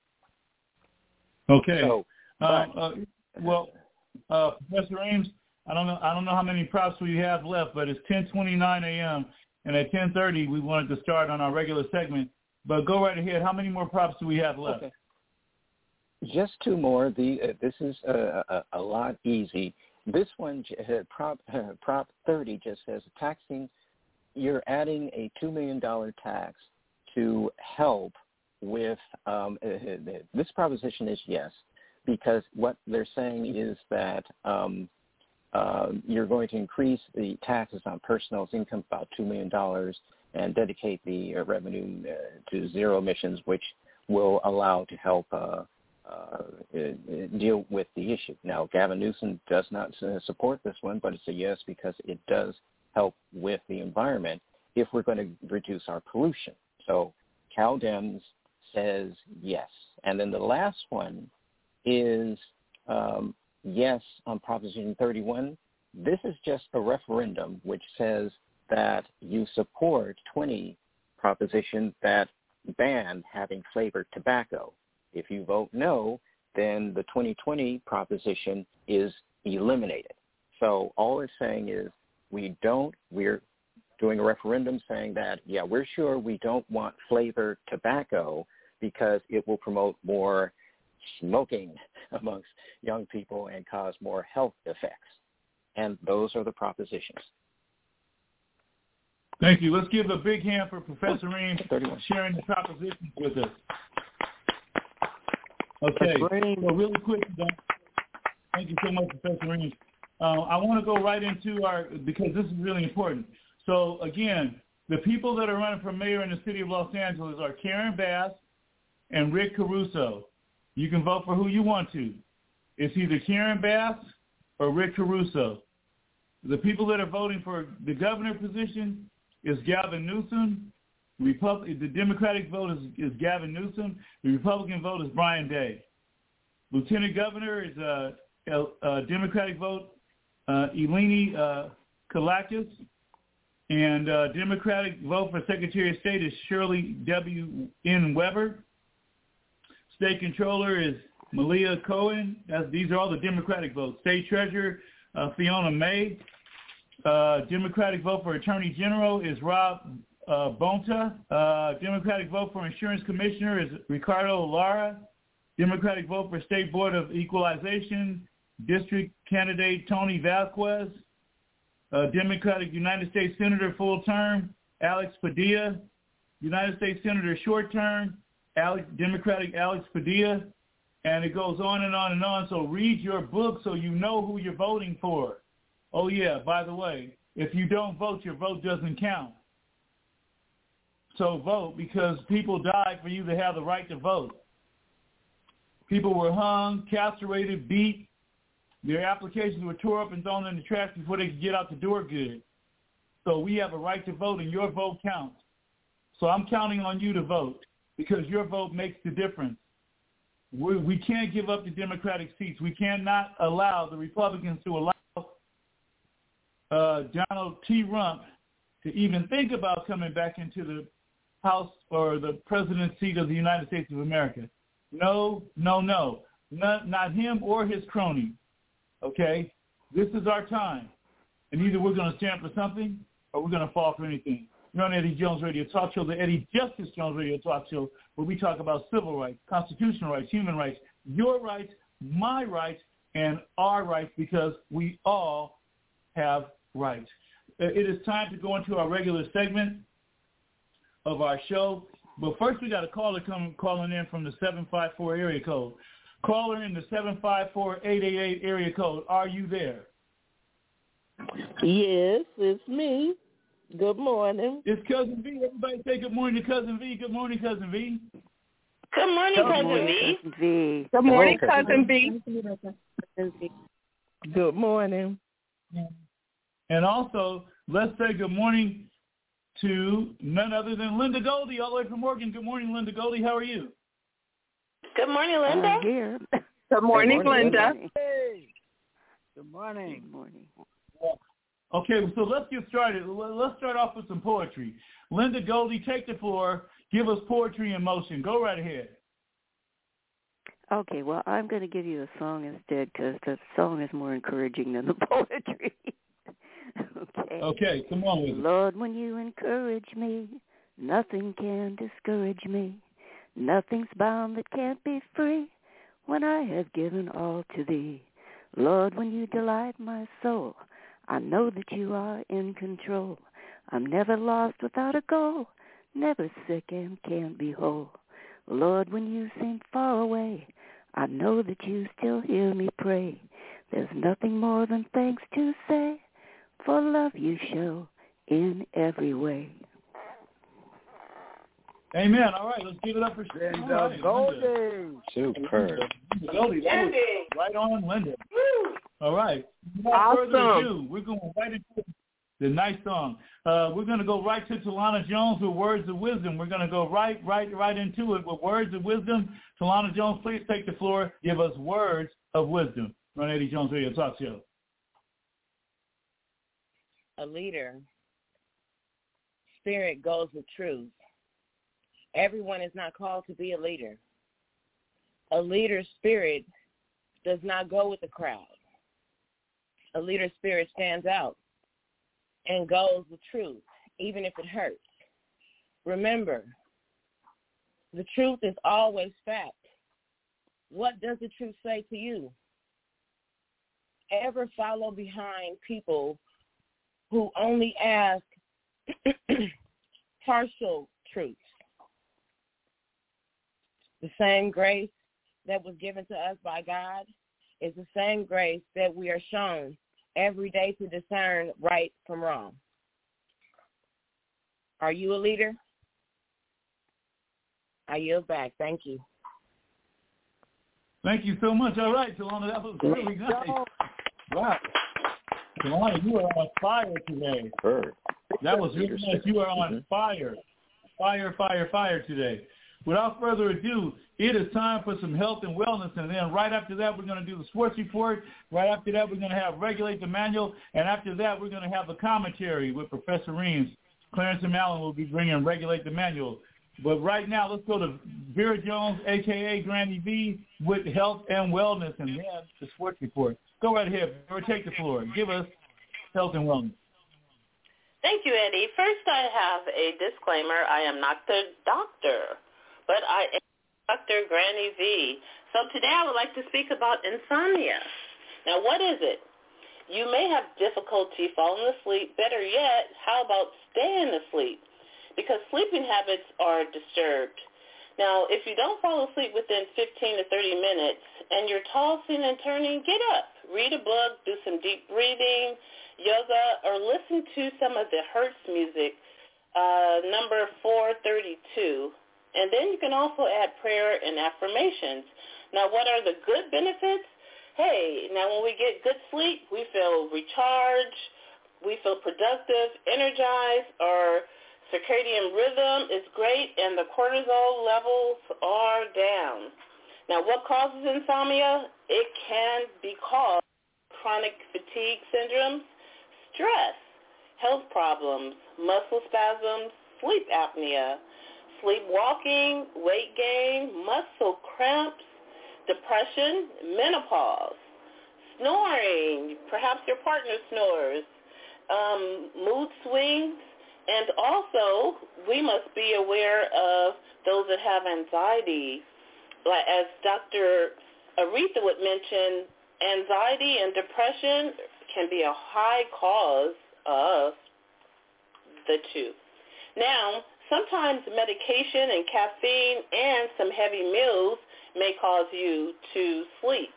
Okay. So, uh, but, uh, well, uh, Professor Ames, I don't know I don't know how many props we have left, but it's ten twenty-nine a.m. and at ten thirty we wanted to start on our regular segment. But go right ahead. How many more props do we have left? Okay. Just two more. The uh, this is uh, a, a lot easy. This one, uh, Prop uh, Prop thirty, just says taxing. You're adding a two million dollars tax to help with um, uh, this proposition is yes, because what they're saying is that um, uh, you're going to increase the taxes on personal income about two million dollars and dedicate the uh, revenue uh, to zero emissions, which will allow to help uh, uh, deal with the issue. Now, Gavin Newsom does not uh, support this one, but it's a yes because it does help with the environment if we're going to reduce our pollution. So Cal Dems says yes. And then the last one is um, yes on Proposition thirty-one. This is just a referendum which says that you support twenty propositions that ban having flavored tobacco. If you vote no, then the twenty twenty proposition is eliminated. So all it's saying is we don't, we're doing a referendum saying that, yeah, we're sure we don't want flavored tobacco because it will promote more smoking amongst young people and cause more health effects. And those are the propositions. Thank you. Let's give a big hand for Professor Reams sharing the propositions with us. Okay, so really quick, thank you so much, Professor Reams. Uh, I want to go right into our, because this is really important. So again, the people that are running for mayor in the city of Los Angeles are Karen Bass and Rick Caruso. You can vote for who you want to. It's either Karen Bass or Rick Caruso. The people that are voting for the governor position is Gavin Newsom. Repub- the Democratic vote is, is Gavin Newsom. The Republican vote is Brian Day. Lieutenant governor is a uh, uh, Democratic vote, uh, Eleni uh, Kalakis. And uh, Democratic vote for Secretary of State is Shirley W. N. Weber. State Controller is Malia Cohen. That's, these are all the Democratic votes. State Treasurer, uh, Fiona May. Uh, Democratic vote for Attorney General is Rob uh, Bonta. Uh, Democratic vote for Insurance Commissioner is Ricardo Lara. Democratic vote for State Board of Equalization, District Candidate Tony Vasquez. Uh, Democratic United States Senator full term, Alex Padilla. United States Senator short term, Alex, Democratic Alex Padilla. And it goes on and on and on. So read your book so you know who you're voting for. Oh, yeah, by the way, if you don't vote, your vote doesn't count. So vote, because people died for you to have the right to vote. People were hung, castrated, beat. Their applications were tore up and thrown in the trash before they could get out the door good. So we have a right to vote, and your vote counts. So I'm counting on you to vote because your vote makes the difference. We, we can't give up the Democratic seats. We cannot allow the Republicans to allow uh, Donald T. Rump to even think about coming back into the House or the President's seat of the United States of America. No, no, no. Not, not him or his crony. Okay? This is our time. And either we're going to stand for something or we're going to fall for anything. You're on Eddie Jones Radio Talk Show, the Eddie Justice Jones Radio Talk Show, where we talk about civil rights, constitutional rights, human rights, your rights, my rights, and our rights, because we all have rights. It is time to go into our regular segment of our show. But first, we got a caller coming calling in from the seven five four area code. Caller in the seven five four, eight eight eight area code. Are you there? Yes, it's me. Good morning. It's Cousin V. Everybody say good morning to Cousin V. Good morning, Cousin V. Good morning, Good Cousin morning, V. Cousin V. Good morning, Hello, Cousin V. Good morning. And also, let's say good morning to none other than Linda Goldie, all the way from Oregon. Good morning, Linda Goldie. How are you? Good morning, Linda. I'm here. Good morning, Good morning, Linda. Linda. Hey. Good morning. Good morning. Okay, so let's get started. Let's start off with some poetry. Linda Goldie, take the floor. Give us poetry in motion. Go right ahead. Okay, well, I'm going to give you a song instead because the song is more encouraging than the poetry. Okay. Okay, come on with it. Lord, when you encourage me, nothing can discourage me. Nothing's bound that can't be free when I have given all to thee. Lord, when you delight my soul, I know that you are in control. I'm never lost without a goal, never sick and can't be whole. Lord, when you seem far away, I know that you still hear me pray. There's nothing more than thanks to say for love you show in every way. Amen. All right, let's give it up for Linda right, Goldie. Superb. Goldie, that was right on, Linda. Woo. All right. Without Awesome. further ado, we're going right into the nice song. Uh, we're going to go right to Talana Jones with Words of Wisdom. We're going to go right, right, right into it with Words of Wisdom. Talana Jones, please take the floor. Give us words of wisdom. Run Eddie Jones Radio Talk Show. A leader spirit goes with truth. Everyone is not called to be a leader. A leader's spirit does not go with the crowd. A leader's spirit stands out and goes with truth, even if it hurts. Remember, the truth is always fact. What does the truth say to you? Ever follow behind people who only ask partial truths? The same grace that was given to us by God is the same grace that we are shown every day to discern right from wrong. Are you a leader? I yield back. Thank you. Thank you so much. All right, Talana, that was really nice. Wow. Talana, you are on fire today. Superb. That was really nice. You are on fire. Fire, fire, fire today. Without further ado, it is time for some health and wellness, and then right after that, we're going to do the sports report. Right after that, we're going to have Regulate the Manual, and after that, we're going to have the commentary with Professor Reams. Clarence and Mallon will be bringing Regulate the Manual. But right now, let's go to Vera Jones, a k a. Granny V, with health and wellness, and then the sports report. Go right ahead, Vera, take the floor. Give us health and wellness. Thank you, Eddie. First, I have a disclaimer. I am not the doctor, but I am Doctor Granny V. So today I would like to speak about insomnia. Now, what is it? You may have difficulty falling asleep. Better yet, how about staying asleep? Because sleeping habits are disturbed. Now, if you don't fall asleep within fifteen to thirty minutes and you're tossing and turning, get up. Read a book, do some deep breathing, yoga, or listen to some of the Hertz music, uh, number four thirty-two. And then you can also add prayer and affirmations. Now, what are the good benefits? Hey, now when we get good sleep, we feel recharged, we feel productive, energized, our circadian rhythm is great, and the cortisol levels are down. Now, what causes insomnia? It can be caused by chronic fatigue syndromes, stress, health problems, muscle spasms, sleep apnea, sleepwalking, weight gain, muscle cramps, depression, menopause, snoring, perhaps your partner snores, um, mood swings, and also we must be aware of those that have anxiety. Like as Doctor Aretha would mention, anxiety and depression can be a high cause of the two. Now, sometimes medication and caffeine and some heavy meals may cause you to sleep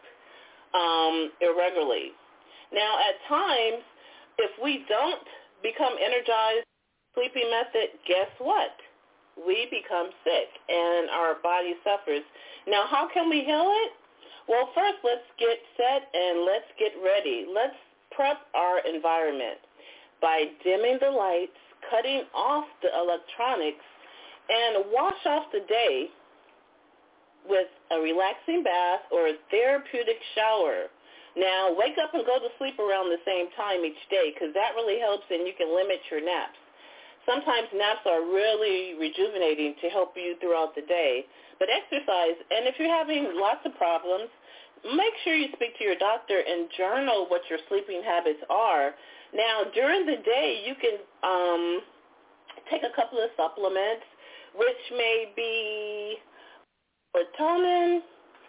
um, irregularly. Now, at times, if we don't become energized sleeping method, guess what? We become sick and our body suffers. Now, how can we heal it? Well, first, let's get set and let's get ready. Let's prep our environment by dimming the lights, cutting off the electronics, and wash off the day with a relaxing bath or a therapeutic shower. Now, wake up and go to sleep around the same time each day because that really helps and you can limit your naps. Sometimes naps are really rejuvenating to help you throughout the day. But exercise, and if you're having lots of problems, make sure you speak to your doctor and journal what your sleeping habits are. Now, during the day, you can um, take a couple of supplements, which may be melatonin.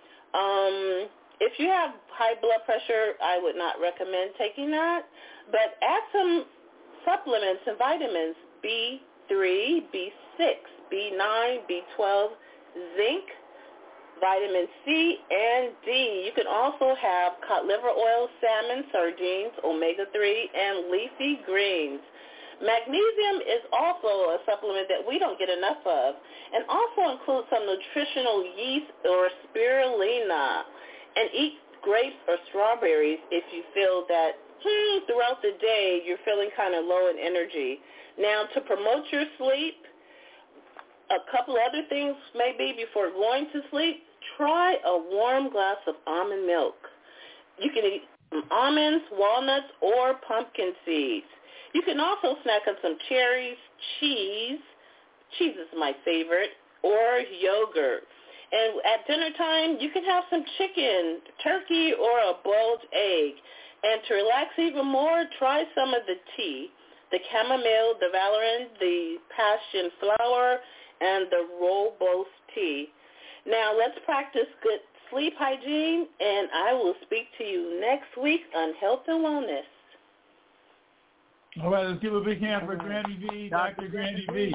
Um, if you have high blood pressure, I would not recommend taking that. But add some supplements and vitamins, B three, B six, B nine, B twelve, zinc, vitamin C and D. You can also have cod liver oil, salmon, sardines, omega three, and leafy greens. Magnesium is also a supplement that we don't get enough of, and also includes some nutritional yeast or spirulina. And eat grapes or strawberries if you feel that hmm, throughout the day you're feeling kind of low in energy. Now, to promote your sleep, a couple other things maybe before going to sleep, try a warm glass of almond milk. You can eat some almonds, walnuts, or pumpkin seeds. You can also snack on some cherries, cheese, cheese is my favorite, or yogurt. And at dinner time, you can have some chicken, turkey, or a boiled egg. And to relax even more, try some of the tea, the chamomile, the valerian, the passion flower, and the rooibos tea. Now, let's practice good sleep hygiene, and I will speak to you next week on Health and Wellness. All right, let's give a big hand for Granny V, Doctor Granny V.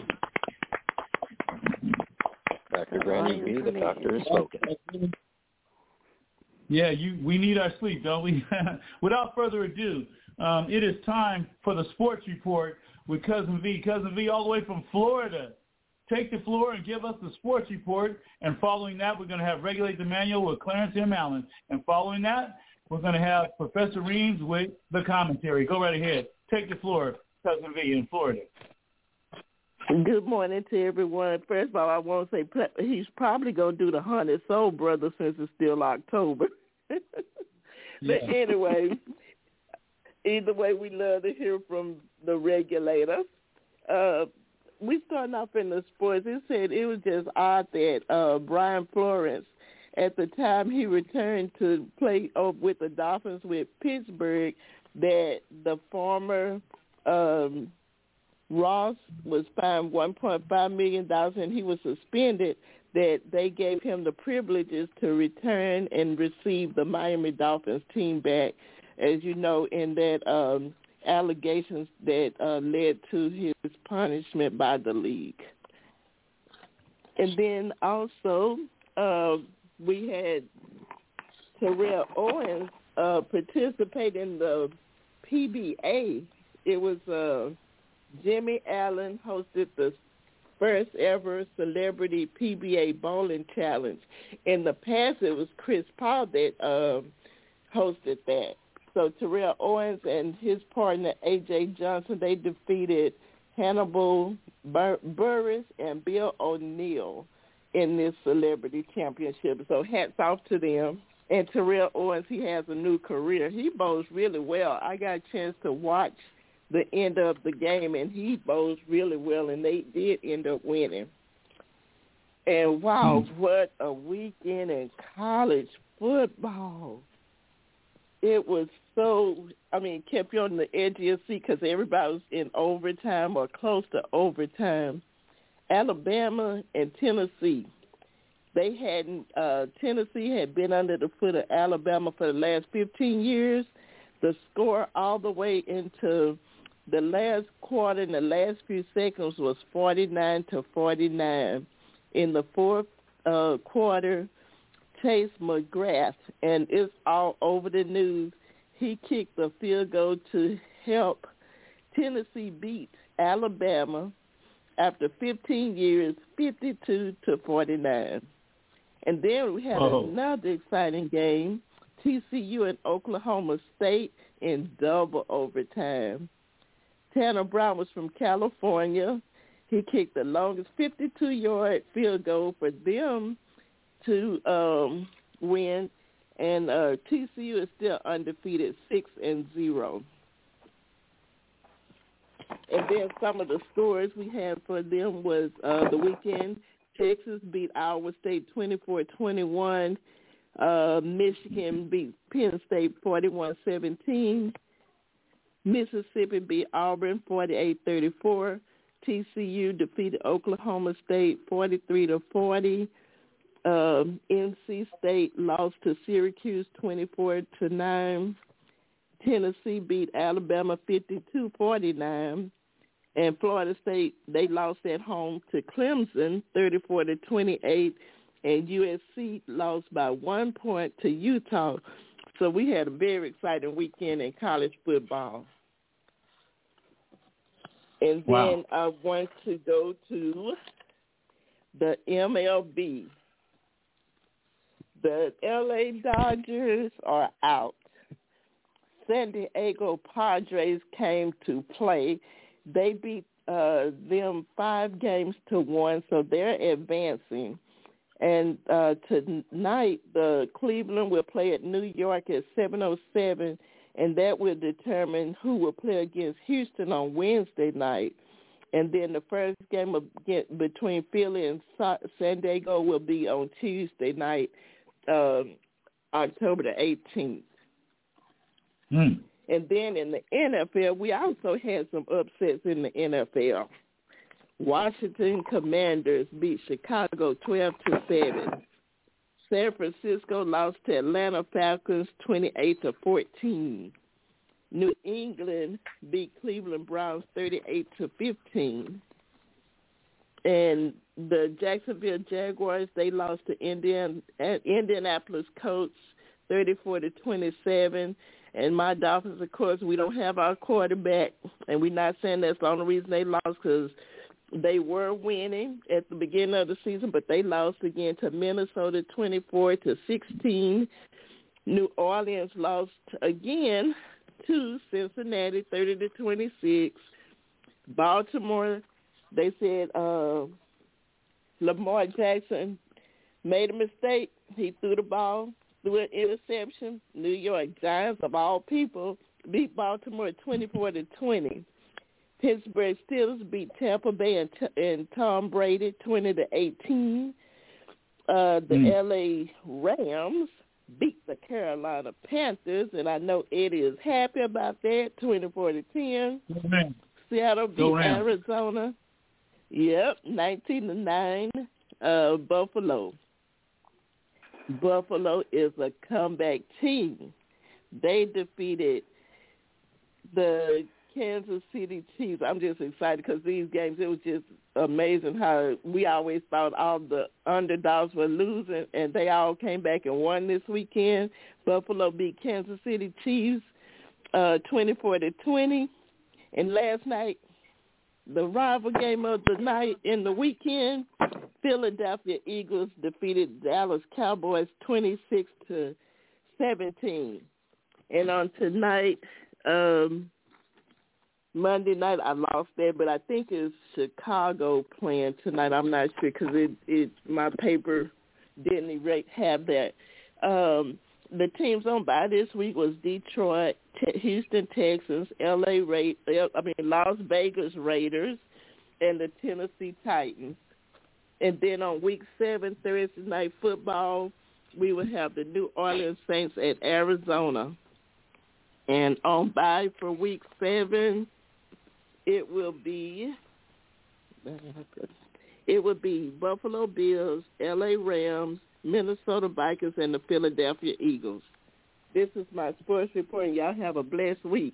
Doctor Granny V, the doctor has spoken. Yeah, you. We need our sleep, don't we? Without further ado, um, it is time for the sports report with Cousin V. Cousin V all the way from Florida. Take the floor and give us the sports report. And following that, we're going to have Regulate the Manual with Clarence M. Allen. And following that, we're going to have Professor Reams with the commentary. Go right ahead. Take the floor, Cousin V in Florida. Good morning to everyone. First of all, I want to say he's probably going to do the Haunted Soul Brother since it's still October. But Yeah. anyway, either way, we love to hear from the regulator. Uh, we starting off in the sports. It said it was just odd that uh, Brian Florence, at the time he returned to play uh, with the Dolphins with Pittsburgh, that the former um, Ross was fined one point five million dollars and he was suspended, that they gave him the privileges to return and receive the Miami Dolphins team back, as you know, in that um, allegations that uh, led to his punishment by the league. And then also uh, we had Terrell Owens uh, participate in the P B A. It was uh, Jimmy Allen hosted the first ever celebrity P B A bowling challenge. In the past, it was Chris Paul that uh, hosted that. So Terrell Owens and his partner A J Johnson, they defeated Hannibal Bur- Burris and Bill O'Neill in this celebrity championship. So hats off to them. And Terrell Owens, he has a new career. He bowls really well. I got a chance to watch the end of the game, and he bowls really well, and they did end up winning. And, wow, mm. what a weekend in college football. It was so, I mean, kept you on the edge of your seat because everybody was in overtime or close to overtime. Alabama and Tennessee. They hadn't, uh, Tennessee had been under the foot of Alabama for the last fifteen years. The score all the way into the last quarter and the last few seconds was forty-nine to forty-nine. In the fourth uh, quarter, Chase McGrath, and it's all over the news, he kicked the field goal to help Tennessee beat Alabama after fifteen years, fifty-two to forty-nine. And then we had oh. another exciting game, T C U and Oklahoma State in double overtime. Tanner Brown was from California. He kicked the longest fifty-two-yard field goal for them to um, win, and uh, T C U is still undefeated, six and zero. And then some of the scores we had for them was uh, the weekend. Texas beat Iowa State twenty-four twenty-one. Uh, Michigan beat Penn State forty-one seventeen. Mississippi beat Auburn forty-eight thirty-four. T C U defeated Oklahoma State forty-three to forty. Um, N C State lost to Syracuse twenty-four to nine. Tennessee beat Alabama fifty-two forty-nine. And Florida State, they lost at home to Clemson thirty-four to twenty-eight. and U S C lost by one point to Utah. So we had a very exciting weekend in college football. And then Wow. I want to go to the M L B. The L A Dodgers are out. San Diego Padres came to play. They beat uh, them five games to one, so they're advancing. And uh, tonight, the Cleveland will play at New York at seven oh seven, and that will determine who will play against Houston on Wednesday night. And then the first game of, get, between Philly and Sa- San Diego will be on Tuesday night, um, October the eighteenth. Mm. And then in the N F L, we also had some upsets in the N F L. Washington Commanders beat Chicago twelve to seven. San Francisco lost to Atlanta Falcons twenty-eight to fourteen. New England beat Cleveland Browns thirty-eight to fifteen. And the Jacksonville Jaguars, they lost to Indian, Indianapolis Colts thirty-four to twenty-seven. And my Dolphins, of course, we don't have our quarterback, and we're not saying that's the only reason they lost, because they were winning at the beginning of the season, but they lost again to Minnesota twenty-four to sixteen. New Orleans lost again to Cincinnati thirty to twenty-six. Baltimore, they said uh, Lamar Jackson made a mistake. He threw the ball, threw an interception. New York Giants, of all people, beat Baltimore twenty-four to twenty. Pittsburgh Steelers beat Tampa Bay and, T- and Tom Brady twenty to eighteen. Uh, the mm. L A Rams beat the Carolina Panthers, and I know Eddie is happy about that, twenty-four to ten. Amen. Seattle beat Arizona. Yep, nineteen to nine. Uh, Buffalo. Buffalo is a comeback team. They defeated the Kansas City Chiefs. I'm just excited because these games, it was just amazing how we always thought all the underdogs were losing, and they all came back and won this weekend. Buffalo beat Kansas City Chiefs uh, twenty-four to twenty. And last night, the rival game of the night in the weekend, Philadelphia Eagles defeated Dallas Cowboys twenty-six to seventeen. And on tonight, um, Monday night, I lost that, but I think it's Chicago playing tonight. I'm not sure because it, it my paper didn't even have that. Um, the teams on bye this week was Detroit, Te- Houston Texans, L A Ra- I mean Las Vegas Raiders, and the Tennessee Titans. And then on week seven, Thursday night football, we will have the New Orleans Saints at Arizona. And on bye for week seven, it will be it will be Buffalo Bills, L A Rams, Minnesota Vikings, and the Philadelphia Eagles. This is my sports report, and y'all have a blessed week.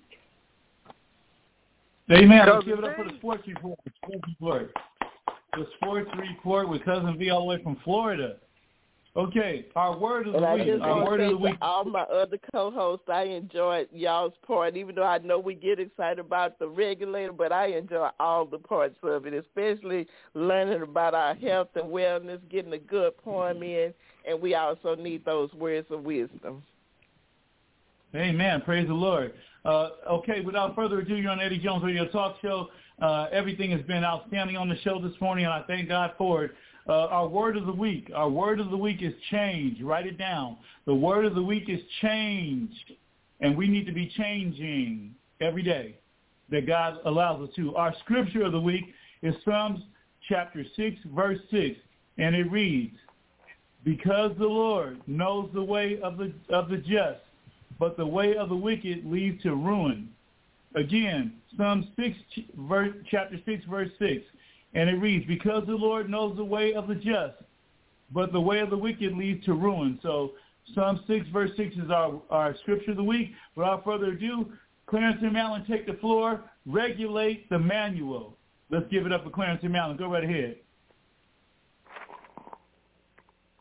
Amen. Let's give it up for the sports report. The sports report. The sports report with Cousin V all the way from Florida. Okay, our word of the and week. I just Our word of the week. All my other co-hosts, I enjoyed y'all's part, even though I know we get excited about the regulator, but I enjoy all the parts of it, especially learning about our health and wellness, getting a good poem in, and we also need those words of wisdom. Amen. Praise the Lord. Uh, okay, without further ado, you're on Eddie Jones Radio Talk Show. Uh, everything has been outstanding on the show this morning, and I thank God for it. Uh, our word of the week. Our word of the week is change. Write it down. The word of the week is change, and we need to be changing every day that God allows us to. Our scripture of the week is Psalms chapter six, verse six, and it reads, "Because the Lord knows the way of the of the just, but the way of the wicked leads to ruin." Again, Psalm six, verse, chapter six, verse six, and it reads, "Because the Lord knows the way of the just, but the way of the wicked leads to ruin." So Psalm six, verse six is our, our scripture of the week. Without further ado, Clarence and Mallon take the floor. Regulate the manual. Let's give it up for Clarence and Mallon. Go right ahead.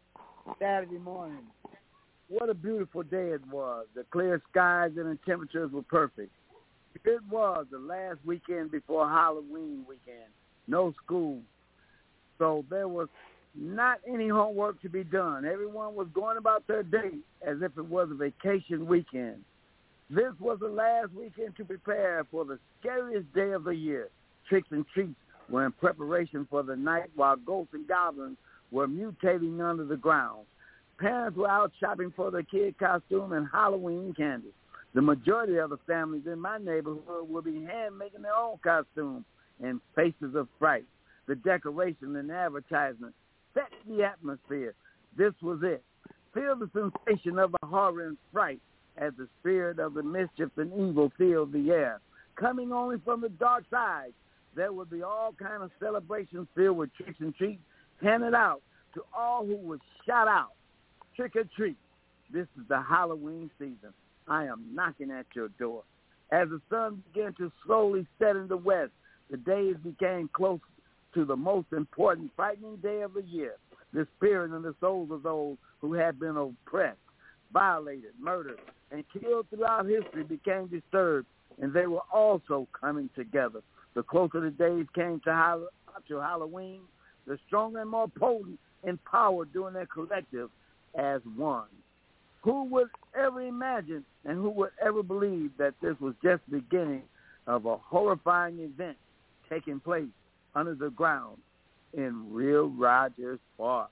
Saturday morning. What a beautiful day it was. The clear skies and the temperatures were perfect. It was the last weekend before Halloween weekend. No school. So there was not any homework to be done. Everyone was going about their day as if it was a vacation weekend. This was the last weekend to prepare for the scariest day of the year. Tricks and treats were in preparation for the night while ghosts and goblins were mutating under the ground. Parents were out shopping for their kid costume and Halloween candy. The majority of the families in my neighborhood will be hand-making their own costume and faces of fright. The decoration and advertisement set the atmosphere. This was it. Feel the sensation of the horror and fright as the spirit of the mischief and evil filled the air. Coming only from the dark side, there would be all kind of celebrations filled with tricks and treats handed out to all who would shout out, trick or treat. This is the Halloween season. I am knocking at your door. As the sun began to slowly set in the west, the days became close to the most important, frightening day of the year. The spirit and the souls of those who had been oppressed, violated, murdered, and killed throughout history became disturbed, and they were also coming together. The closer the days came to, Hall- to Halloween, the stronger and more potent and power doing their collective as one. Who would ever imagine and who would ever believe that this was just the beginning of a horrifying event taking place under the ground in Real Rogers Park?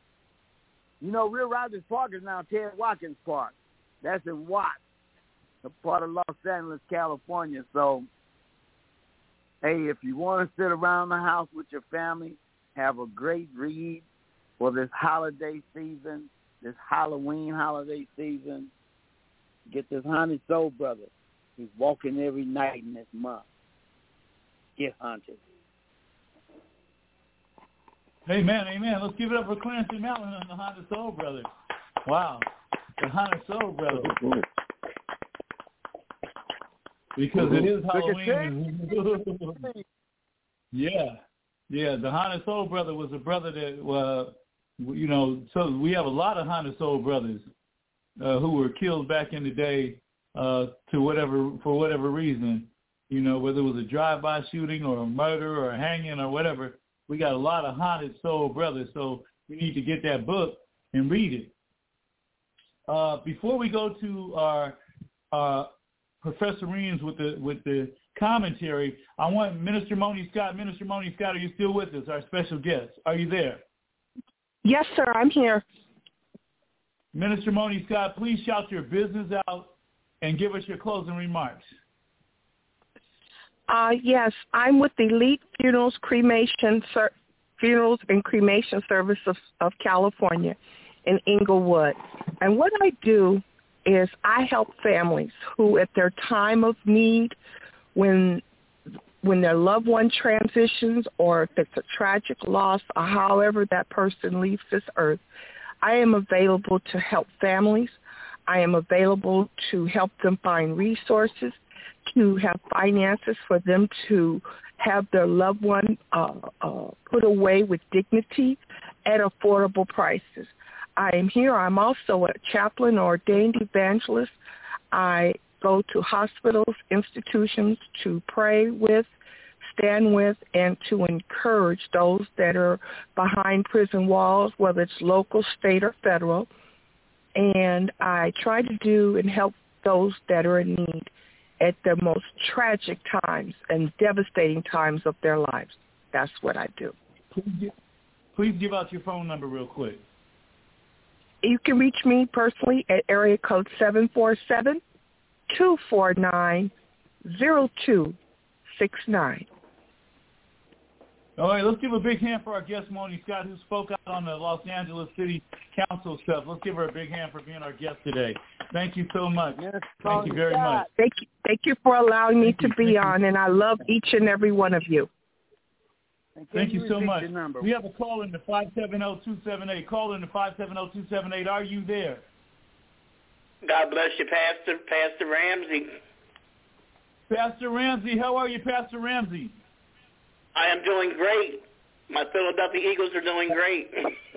You know, Real Rogers Park is now Ted Watkins Park. That's in Watts, a part of Los Angeles, California. So, hey, if you want to sit around the house with your family, have a great read for this holiday season, this Halloween holiday season, get this Haunted Soul Brother. He's walking every night in this month. Get haunted. Amen, amen. Let's give it up for Clarence and Madeline and the Haunted Soul Brother. Wow, the Haunted Soul Brother. Because it is Halloween. Yeah, yeah. The Haunted Soul Brother was a brother that, uh, you know, so we have a lot of Haunted Soul Brothers uh, who were killed back in the day uh, to whatever for whatever reason. You know, whether it was a drive-by shooting or a murder or a hanging or whatever. We got a lot of Haunted Soul Brothers, so we need to get that book and read it. Uh, before we go to our uh, Professor Reams with the with the commentary, I want Minister Moni Scott. Minister Moni Scott, are you still with us, our special guest? Are you there? Yes, sir, I'm here. Minister Moni Scott, please shout your business out and give us your closing remarks. Uh, yes, I'm with Elite Funerals, Cremation, Ser- Funerals and Cremation Service of, of California in Inglewood. And what I do is I help families who at their time of need, when when their loved one transitions or if it's a tragic loss or however that person leaves this earth, I am available to help families. I am available to help them find resources, to have finances for them to have their loved one uh, uh, put away with dignity at affordable prices. I am here. I'm also a chaplain or ordained evangelist. I go to hospitals, institutions to pray with, stand with, and to encourage those that are behind prison walls, whether it's local, state, or federal. And I try to do and help those that are in need at the most tragic times and devastating times of their lives. That's what I do. Please give, please give out your phone number real quick. You can reach me personally at area code seven four seven, two four nine, zero two six nine. All right, let's give a big hand for our guest, Moni Scott, who spoke out on the Los Angeles City Council stuff. Let's give her a big hand for being our guest today. Thank you so much. Yes, Thank you very much. Thank you, thank you for allowing me to be on, and I love each and every one of you. Thank you so much. We have a call in the five seven zero, two seven eight. Call in the five seven zero, two seven eight. Are you there? God bless you, Pastor, Pastor Ramsey. Pastor Ramsey, how are you, Pastor Ramsey? I am doing great. My Philadelphia Eagles are doing great.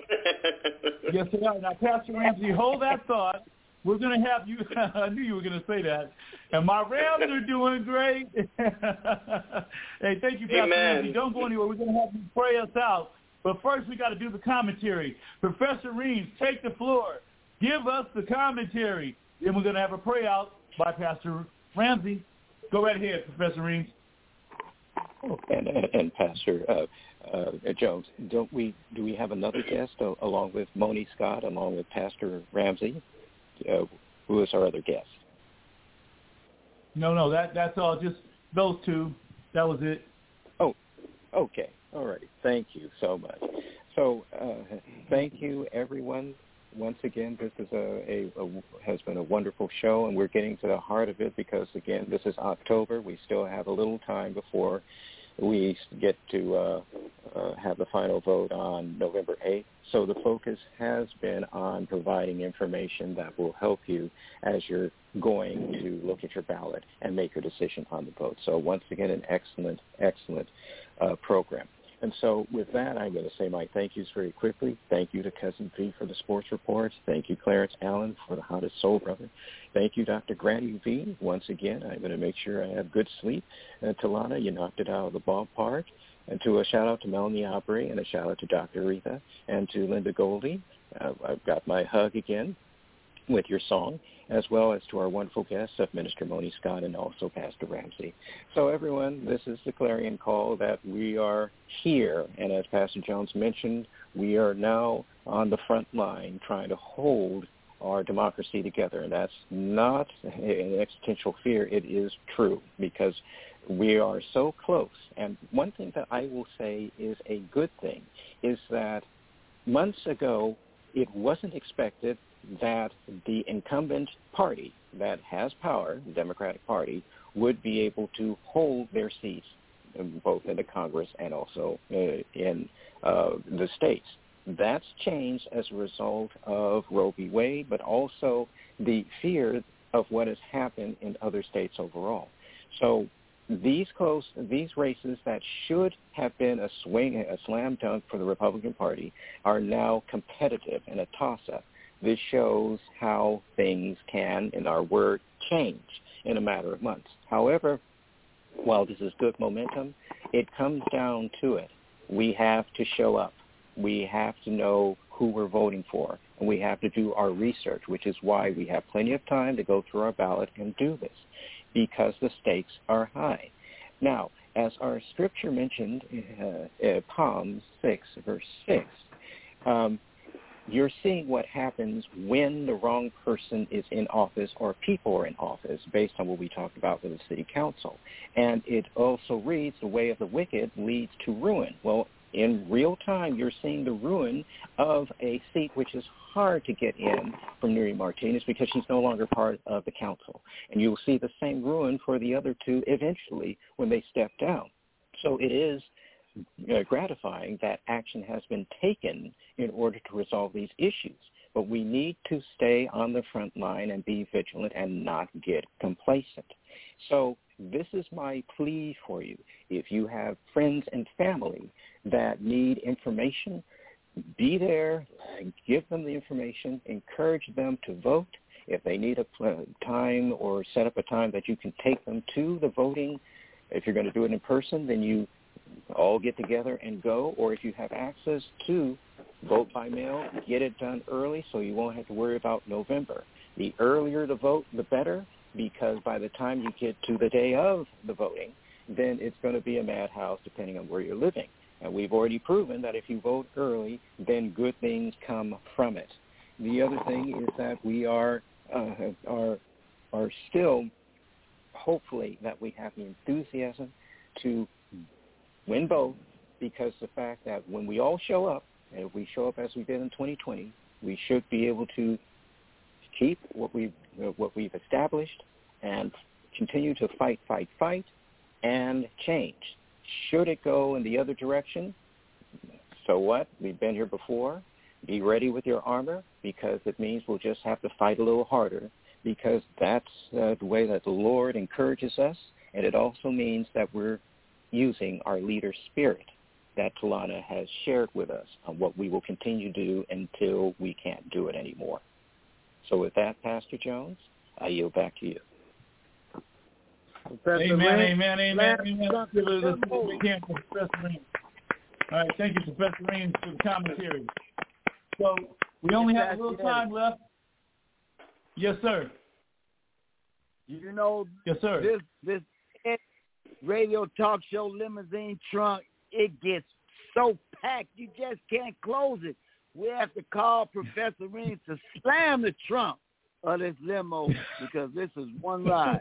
Yes, they are. Now, Pastor Ramsey, hold that thought. We're going to have you. I knew you were going to say that. And my Rams are doing great. Hey, thank you, Pastor Amen. Ramsey. Don't go anywhere. We're going to have you pray us out. But first, we got to do the commentary. Professor Reams, take the floor. Give us the commentary. Then we're going to have a pray out by Pastor Ramsey. Go right ahead, Professor Reams. And, and, and Pastor uh, uh, Jones, don't we? Do we have another guest uh, along with Moni Scott, along with Pastor Ramsey? Uh, who is our other guest? No, no, that that's all. Just those two. That was it. Oh, okay. All right. Thank you so much. So, uh, thank you, everyone. Once again, this is a, a, a has been a wonderful show, and we're getting to the heart of it because, again, this is October. We still have a little time before we get to uh, uh, have the final vote on November eighth. So the focus has been on providing information that will help you as you're going to look at your ballot and make your decision on the vote. So once again, an excellent, excellent uh, program. And so with that, I'm going to say my thank yous very quickly. Thank you to Cousin V for the sports reports. Thank you, Clarence Allen, for the hottest soul brother. Thank you, Doctor Granny V. Once again, I'm going to make sure I have good sleep. And Talana, you knocked it out of the ballpark. And to a shout-out to Melanie Aubrey and a shout-out to Doctor Aretha and to Linda Goldie. Uh, I've got my hug again with your song, as well as to our wonderful guests of Minister Moni Scott and also Pastor Ramsey. So everyone, this is the clarion call that we are here. And as Pastor Jones mentioned, we are now on the front line trying to hold our democracy together. And that's not an existential fear. It is true because we are so close. And one thing that I will say is a good thing is that months ago, it wasn't expected that the incumbent party that has power, the Democratic Party, would be able to hold their seats, both in the Congress and also uh, in uh, the states. That's changed as a result of Roe v. Wade, but also the fear of what has happened in other states overall. So these close, these races that should have been a swing, a slam dunk for the Republican Party are now competitive and a toss-up. This shows how things can, in our word, change in a matter of months. However, while this is good momentum, it comes down to it. We have to show up. We have to know who we're voting for, and we have to do our research, which is why we have plenty of time to go through our ballot and do this, because the stakes are high. Now, as our scripture mentioned, uh, uh, Psalm six, verse six, um, you're seeing what happens when the wrong person is in office or people are in office based on what we talked about with the city council. And it also reads, the way of the wicked leads to ruin. Well, in real time, you're seeing the ruin of a seat which is hard to get in from Nury Martinez because she's no longer part of the council. And you'll see the same ruin for the other two eventually when they step down. So it is Uh, gratifying that action has been taken in order to resolve these issues. But we need to stay on the front line and be vigilant and not get complacent. So this is my plea for you. If you have friends and family that need information, be there, give them the information, encourage them to vote. If they need a time or set up a time that you can take them to the voting, if you're going to do it in person, then you all get together and go, or if you have access to vote by mail, get it done early so you won't have to worry about November. The earlier the vote, the better, because by the time you get to the day of the voting, then it's going to be a madhouse depending on where you're living. And we've already proven that if you vote early, then good things come from it. The other thing is that we are uh, are are still, hopefully, that we have the enthusiasm to win both, because the fact that when we all show up, and if we show up as we did in twenty twenty, we should be able to keep what we've, what we've established and continue to fight, fight, fight, and change. Should it go in the other direction, so what? We've been here before. Be ready with your armor, because it means we'll just have to fight a little harder, because that's uh, the way that the Lord encourages us, and it also means that we're using our leader spirit that Talana has shared with us on what we will continue to do until we can't do it anymore. So with that, Pastor Jones, I yield back to you. Amen, amen, amen, amen, amen. Let's give it as much as we can for Professor Reams. All right, thank you, Professor Reams, for the commentary. So we only have a little time left. Yes, sir. You know, yes, sir. This this radio talk show limousine trunk, it gets so packed you just can't close it. We have to call Professor Reams to slam the trunk of this limo because this is one ride.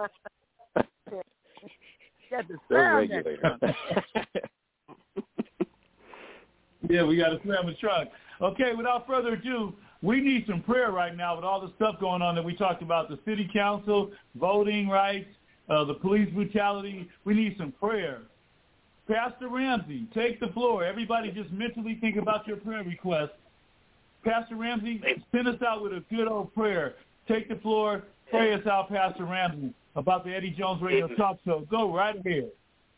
Got to slam that trunk. Yeah, we got to slam the trunk. Okay, without further ado, we need some prayer right now with all the stuff going on that we talked about, the city council, voting rights, uh, the police brutality. We need some prayer. Pastor Ramsey, take the floor. Everybody just mentally think about your prayer request. Pastor Ramsey, send us out with a good old prayer. Take the floor. Pray us out, Pastor Ramsey, about the Eddie Jones Radio Amen. Talk Show. Go right ahead.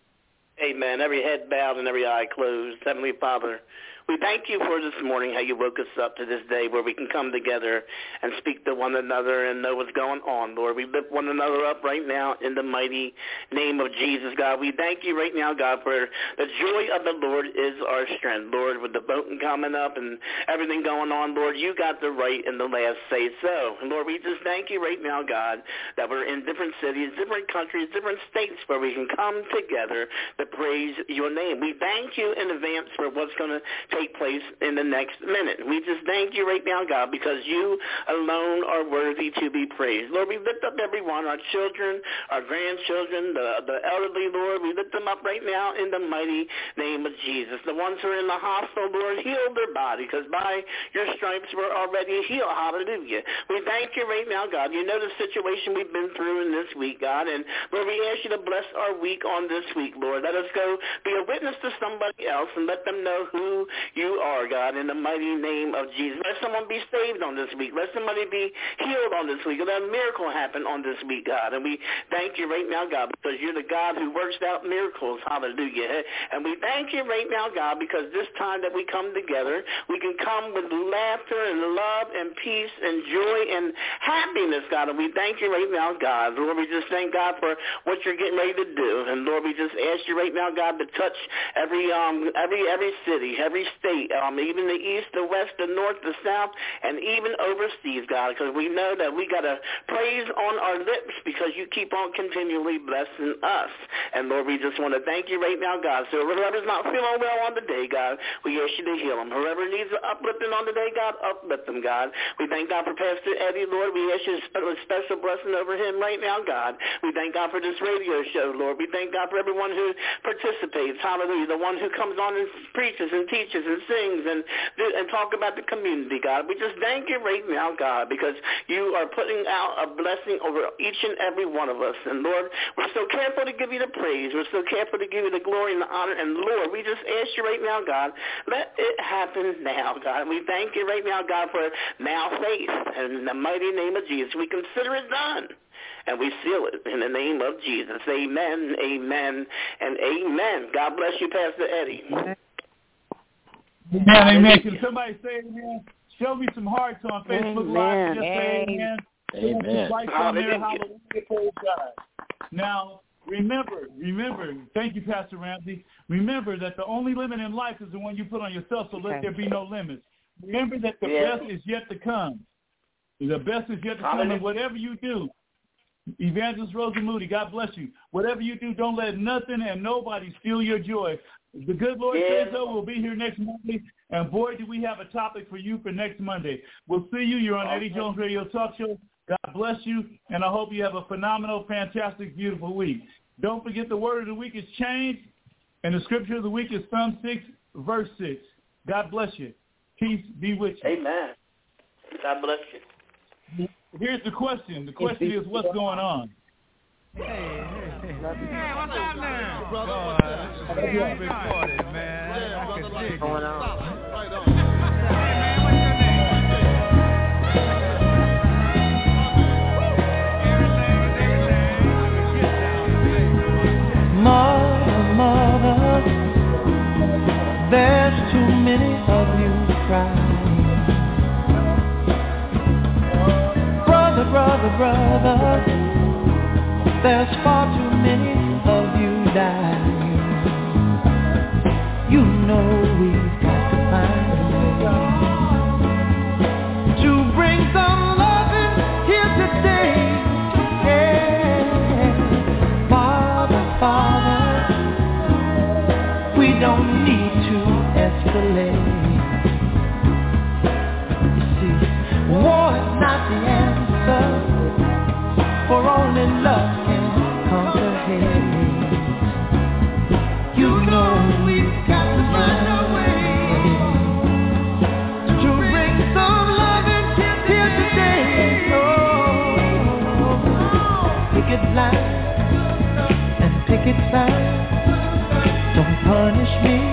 Amen. Every head bowed and every eye closed. Heavenly Father, we thank you for this morning, how you woke us up to this day where we can come together and speak to one another and know what's going on, Lord. We lift one another up right now in the mighty name of Jesus, God. We thank you right now, God, for the joy of the Lord is our strength, Lord, with the voting coming up and everything going on, Lord. You got the right and the last say so. And, Lord, we just thank you right now, God, that we're in different cities, different countries, different states where we can come together to praise your name. We thank you in advance for what's going to take place in the next minute. We just thank you right now, God, because you alone are worthy to be praised. Lord, we lift up everyone, our children, our grandchildren, the, the elderly, Lord. We lift them up right now in the mighty name of Jesus. The ones who are in the hospital, Lord, heal their body, because by your stripes we're already healed. Hallelujah. We thank you right now, God. You know the situation we've been through in this week, God, and Lord, we ask you to bless our week on this week, Lord. Let us go be a witness to somebody else and let them know who you are, God, in the mighty name of Jesus. Let someone be saved on this week. Let somebody be healed on this week. Let a miracle happen on this week, God. And we thank you right now, God, because you're the God who works out miracles. Hallelujah. And we thank you right now, God, because this time that we come together, we can come with laughter and love and peace and joy and happiness, God. And we thank you right now, God. Lord, we just thank God for what you're getting ready to do. And Lord, we just ask you right now, God, to touch every um every every city, every state, um, even the east, the west, the north, the south, and even overseas, God, because we know that we got a praise on our lips because you keep on continually blessing us. And Lord, we just want to thank you right now, God. So whoever's not feeling well on the day, God, we ask you to heal them. Whoever needs an uplifting on the day, God, uplift them, God. We thank God for Pastor Eddie, Lord. We ask you a special blessing over him right now, God. We thank God for this radio show, Lord. We thank God for everyone who participates, hallelujah, the one who comes on and preaches and teaches and sings and and talk about the community, God. We just thank you right now, God, because you are putting out a blessing over each and every one of us. And Lord, we're so careful to give you the praise. We're so careful to give you the glory and the honor. And Lord, we just ask you right now, God, let it happen now, God. And we thank you right now, God, for now faith. And in the mighty name of Jesus, we consider it done. And we seal it in the name of Jesus. Amen, amen, and amen. God bless you, Pastor Eddie. Amen, amen. Can somebody say amen? Show me some hearts on Facebook Amen. Live. Just say amen. Amen. Lights on there. Hallelujah. Praise God. Now, remember, remember, thank you, Pastor Ramsey. Remember that the only limit in life is the one you put on yourself, so let there be no limits. Remember that the Yes. best is yet to come. The best is yet to come, and whatever you do, Evangelist Rosa Moody, God bless you. Whatever you do, don't let nothing and nobody steal your joy. The good Lord Yes. says so. We'll be here next Monday, and boy, do we have a topic for you for next Monday. We'll see you. You're on Okay. Eddie Jones Radio Talk Show. God bless you, and I hope you have a phenomenal, fantastic, beautiful week. Don't forget the word of the week is changed, and the scripture of the week is Psalm six, verse six. God bless you. Peace be with you. Amen. God bless you. Here's the question. The question is, what's going on? Hey, hey, hey. Hey, what's up now? Brother, Oh, what's this is up? a Hey, big party, man. Yeah, I brother, can like dig it. it. Going on. Right on. Hey, man, what's your name? Everything, everything. Get down, Mother, mother, many of you dying. You know we've got to find a way to bring some loving here today. Yeah. Father, Father, we don't need to escalate. You see, war is not the answer, for only love can conquer hate. You know we've got to find a way to bring some loving here today. Oh, picket lines and picket signs don't punish me.